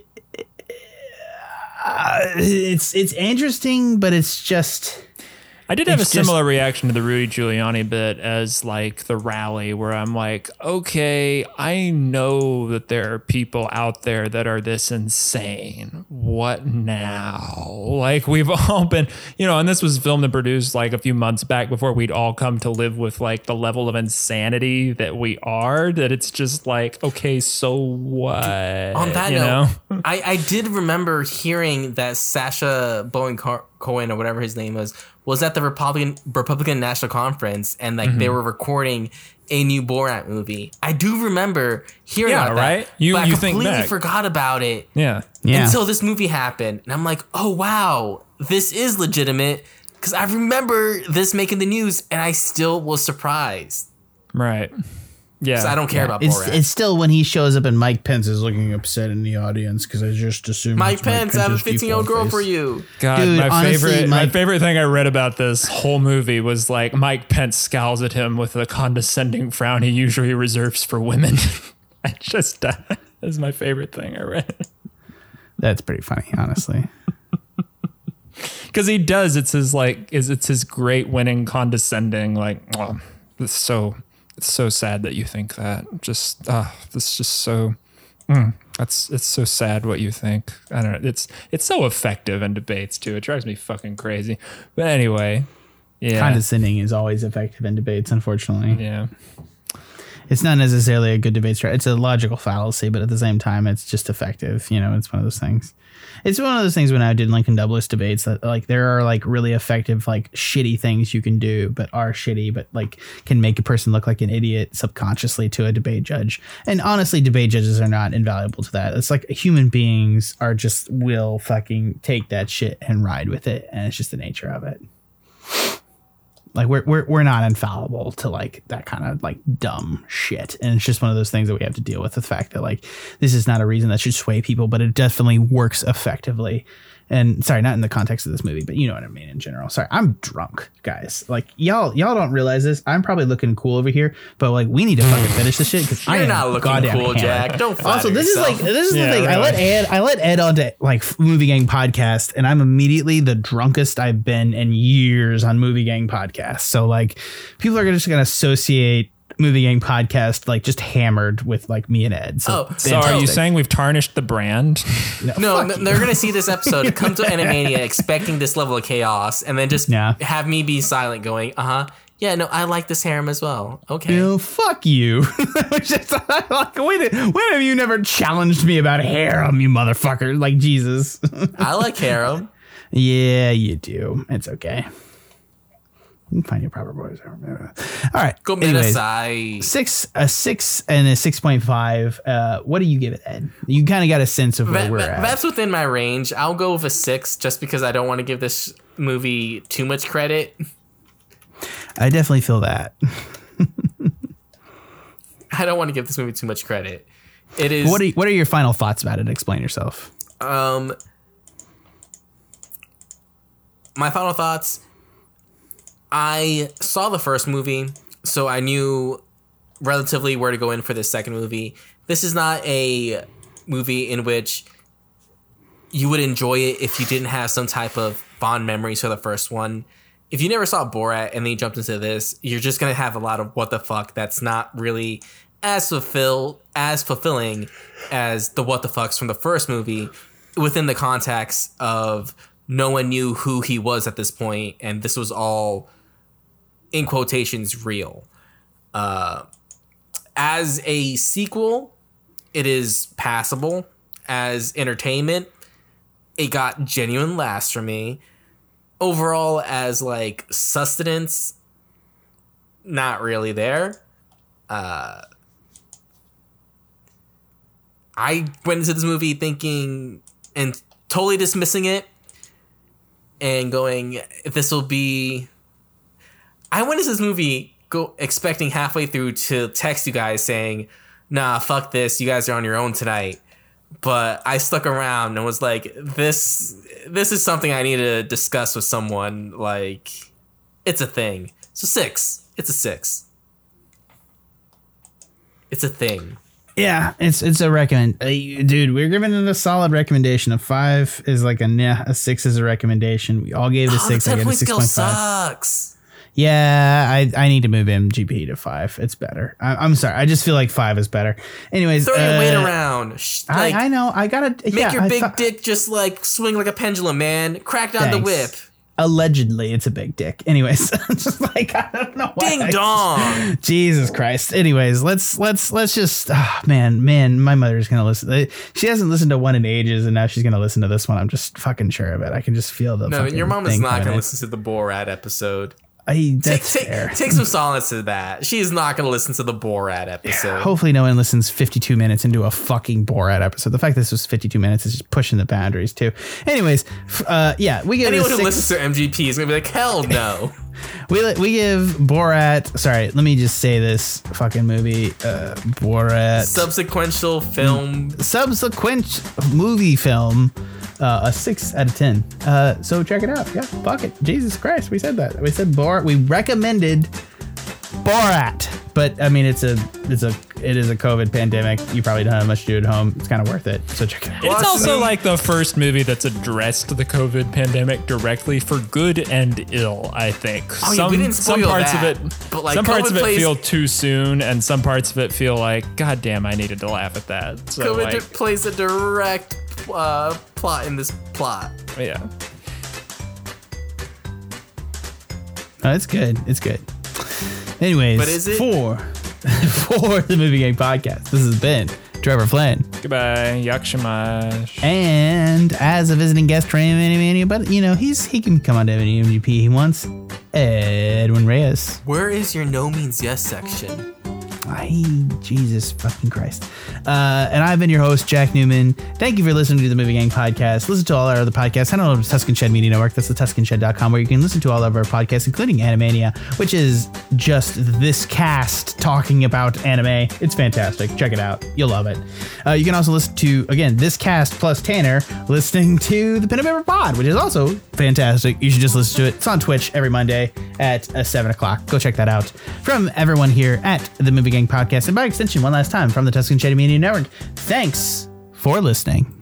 Speaker 4: Uh, it's it's interesting, but it's just
Speaker 2: I did have a
Speaker 4: It's just-
Speaker 2: similar reaction to the Rudy Giuliani bit as like the rally where I'm like, okay, I know that there are people out there that are this insane. What now? Like we've all been, you know, and this was filmed and produced like a few months back before we'd all come to live with like the level of insanity that we are, that it's just like, okay, so what?
Speaker 3: On that
Speaker 2: you
Speaker 3: note,
Speaker 2: know?
Speaker 3: I, I did remember hearing that Sacha Baron Car- Cohen or whatever his name was was at the Republican Republican National Conference and like
Speaker 2: Mm-hmm.
Speaker 3: they were recording a new Borat movie. I do remember hearing
Speaker 2: Yeah,
Speaker 3: about
Speaker 2: right?
Speaker 3: that.
Speaker 2: You-
Speaker 3: but
Speaker 2: you
Speaker 3: I
Speaker 2: think
Speaker 3: completely
Speaker 2: back.
Speaker 3: forgot about it
Speaker 2: Yeah.
Speaker 4: yeah.
Speaker 3: until this movie happened, and I'm like, oh wow, this is legitimate because I remember this making the news, and I still was surprised.
Speaker 2: Right. Yeah.
Speaker 3: 'Cause I don't care about
Speaker 4: It's
Speaker 3: Borat.
Speaker 4: it's still when he shows up and Mike Pence is looking upset in the audience because I just assumed
Speaker 3: Mike
Speaker 4: it's
Speaker 3: Pence, I have a
Speaker 4: Pence's
Speaker 3: fifteen year old girl
Speaker 4: default
Speaker 3: for
Speaker 4: face.
Speaker 3: you.
Speaker 2: God,
Speaker 4: Dude,
Speaker 2: my
Speaker 4: honestly,
Speaker 2: favorite my
Speaker 4: Mike-
Speaker 2: favorite thing I read about this whole movie was like Mike Pence scowls at him with the condescending frown he usually reserves for women. I just uh, that's my favorite thing I read.
Speaker 4: That's pretty funny, honestly.
Speaker 2: Because he does, it's his like is it's his great winning condescending like oh, it's so it's so sad that you think that. Just uh this is just so mm, that's it's so sad what you think. I don't know. It's it's so effective in debates too. It drives me fucking crazy. But anyway, yeah.
Speaker 4: Condescending is always effective in debates, unfortunately.
Speaker 2: Yeah.
Speaker 4: It's not necessarily a good debate strategy. It's a logical fallacy, but at the same time, it's just effective. You know, it's one of those things. It's one of those things when I did Lincoln Douglas debates that like there are like really effective, like shitty things you can do, but are shitty, but like can make a person look like an idiot subconsciously to a debate judge. And honestly, debate judges are not invaluable to that. It's like human beings are just will fucking take that shit and ride with it. And it's just the nature of it. Like we're we're we're not infallible to like that kind of like dumb shit, and it's just one of those things that we have to deal with. The fact that like this is not a reason that should sway people, but it definitely works effectively. And sorry, not in the context of this movie, but you know what I mean in general. Sorry, I'm drunk, guys. Like y'all y'all don't realize this. I'm probably looking cool over here, but like we need to fucking finish this shit because I
Speaker 3: You're
Speaker 4: am
Speaker 3: not looking
Speaker 4: goddamn
Speaker 3: cool,
Speaker 4: hammered.
Speaker 3: Jack. Don't flatter
Speaker 4: Also, this
Speaker 3: yourself.
Speaker 4: is like this is
Speaker 2: Yeah,
Speaker 4: the thing. I let
Speaker 2: really.
Speaker 4: Ed I let Ed onto like Movie Gang podcast, and I'm immediately the drunkest I've been in years on Movie Gang podcast. So like, people are just gonna associate Movie Gang podcast like just hammered with like me and Ed. So,
Speaker 3: Oh,
Speaker 2: So are you
Speaker 4: fantastic.
Speaker 2: saying we've tarnished the brand?
Speaker 3: No,
Speaker 4: fuck
Speaker 3: n-
Speaker 4: you.
Speaker 3: they're gonna see this episode, come to Animania expecting this level of chaos, and then just
Speaker 4: Yeah.
Speaker 3: have me be silent, going, "Uh huh, yeah, no, I like this harem as well." Okay,
Speaker 4: Bill, fuck you. Just, like, wait, when have you never challenged me about harem, you motherfucker? Like Jesus.
Speaker 3: I like harem.
Speaker 4: Yeah, you do. It's okay. You can find your proper boys. All right.
Speaker 3: Go
Speaker 4: Anyways,
Speaker 3: Minasai.
Speaker 4: six, a six, and a six point five. Uh, what do you give it, Ed? You kind of got a sense of where
Speaker 3: That-
Speaker 4: we're
Speaker 3: that-
Speaker 4: at.
Speaker 3: that's within my range. I'll go with a six, just because I don't want to give this movie too much credit.
Speaker 4: I definitely feel that.
Speaker 3: I don't want to give this movie too much credit. It is.
Speaker 4: What are What are your final thoughts about it? Explain yourself.
Speaker 3: Um, my final thoughts. I saw the first movie, so I knew relatively where to go in for this second movie. This is not a movie in which you would enjoy it if you didn't have some type of fond memories for the first one. If you never saw Borat and then you jumped into this, you're just going to have a lot of what the fuck that's not really as fulfill as fulfilling as the what the fucks from the first movie, within the context of no one knew who he was at this point, and this was all, in quotations, real. Uh, as a sequel, it is passable. As entertainment, it got genuine laughs from me. Overall, as like sustenance, not really there. Uh, I went into this movie thinking and totally dismissing it and going, this will be... I went into this movie go expecting halfway through to text you guys saying, nah, fuck this, you guys are on your own tonight. But I stuck around and was like, this this is something I need to discuss with someone. Like, it's a thing. So six. It's a six. It's a thing.
Speaker 4: Yeah, it's it's a recommend, uh, dude. We're giving it a solid recommendation. A five is like a nah. A six is a recommendation. We all gave it a
Speaker 3: Oh,
Speaker 4: six.
Speaker 3: the
Speaker 4: I
Speaker 3: ten
Speaker 4: gave it a
Speaker 3: point
Speaker 4: six
Speaker 3: scale
Speaker 4: point five.
Speaker 3: sucks.
Speaker 4: Yeah, I I need to move M G P to five. It's better. I, I'm sorry. I just feel like five is better. Anyways,
Speaker 3: Throw your
Speaker 4: uh,
Speaker 3: weight around. Sh- Like,
Speaker 4: I, I know. I gotta
Speaker 3: make
Speaker 4: yeah,
Speaker 3: your
Speaker 4: I
Speaker 3: big
Speaker 4: thought-
Speaker 3: dick just like swing like a pendulum, man. Crack down the
Speaker 4: Thanks.
Speaker 3: whip.
Speaker 4: Allegedly, it's a big dick. Anyways, just like I don't know why.
Speaker 3: Ding
Speaker 4: I-
Speaker 3: dong.
Speaker 4: Jesus Christ. Anyways, let's let's let's just oh, man, man, my mother's gonna listen. She hasn't listened to one in ages, and now she's gonna listen to this one. I'm just fucking sure of it. I can just feel the.
Speaker 3: No,
Speaker 4: fucking
Speaker 3: your mom is
Speaker 4: thing
Speaker 3: not
Speaker 4: coming
Speaker 3: going to
Speaker 4: in.
Speaker 3: listen to the Borat episode.
Speaker 4: I,
Speaker 3: Take,
Speaker 4: that's
Speaker 3: take,
Speaker 4: fair.
Speaker 3: take some solace to that. She's not going to listen to the Borat episode.
Speaker 4: Hopefully, no one listens fifty-two minutes into a fucking Borat episode. The fact that this was fifty-two minutes is just pushing the boundaries too. Anyways, f- uh, yeah, we give
Speaker 3: Anyone
Speaker 4: it a
Speaker 3: who
Speaker 4: six.
Speaker 3: listens to M G P is going to be like, hell no.
Speaker 4: We we give Borat. Sorry, let me just say this fucking movie. Uh, Borat.
Speaker 3: Subsequential film.
Speaker 4: subsequent movie film. Uh, a six out of ten. Uh, so check it out. Yeah, fuck it. Jesus Christ, we said that. We said Borat. We recommended Borat, but I mean, it's a, it's a, it is a COVID pandemic. You probably don't have much to do at home. It's kind of worth it. So check it out.
Speaker 2: It's
Speaker 3: Watch
Speaker 2: also
Speaker 3: me.
Speaker 2: like the first movie that's addressed the COVID pandemic directly for good and ill, I think.
Speaker 3: Oh, yeah,
Speaker 2: some,
Speaker 3: we didn't
Speaker 2: some
Speaker 3: spoil
Speaker 2: parts
Speaker 3: that,
Speaker 2: of it
Speaker 3: but, like,
Speaker 2: some parts
Speaker 3: COVID
Speaker 2: of it
Speaker 3: plays-
Speaker 2: feel too soon, and some parts of it feel like, God damn, I needed to laugh at that. So
Speaker 3: COVID
Speaker 2: like,
Speaker 3: plays a direct uh, plot in this plot.
Speaker 2: yeah.
Speaker 4: Oh, it's good. It's good. Anyways,
Speaker 3: But is it?
Speaker 4: for for the Movie Gang podcast, this has been Trevor Flynn.
Speaker 2: Goodbye, Yakshamash.
Speaker 4: And as a visiting guest for Mania Mania, but you know, he's he can come on to any M G P he wants. Edwin Reyes.
Speaker 3: Where is your no means yes section?
Speaker 4: I, Jesus fucking Christ. Uh, and I've been your host, Jack Newman. Thank you for listening to the Movie Gang podcast. Listen to all our other podcasts. Head on over to Tuscan Shed Media Network. That's the tuscan shed dot com, where you can listen to all of our podcasts, including Animania, which is just this cast talking about anime. It's fantastic. Check it out. You'll love it. Uh, you can also listen to, again, this cast plus Tanner listening to the Pen and Paper Pod, which is also fantastic. You should just listen to it. It's on Twitch every Monday at uh, seven o'clock. Go check that out. From everyone here at the Movie Gang podcast, and by extension, one last time from the Tuscan Shed Media Network, thanks for listening.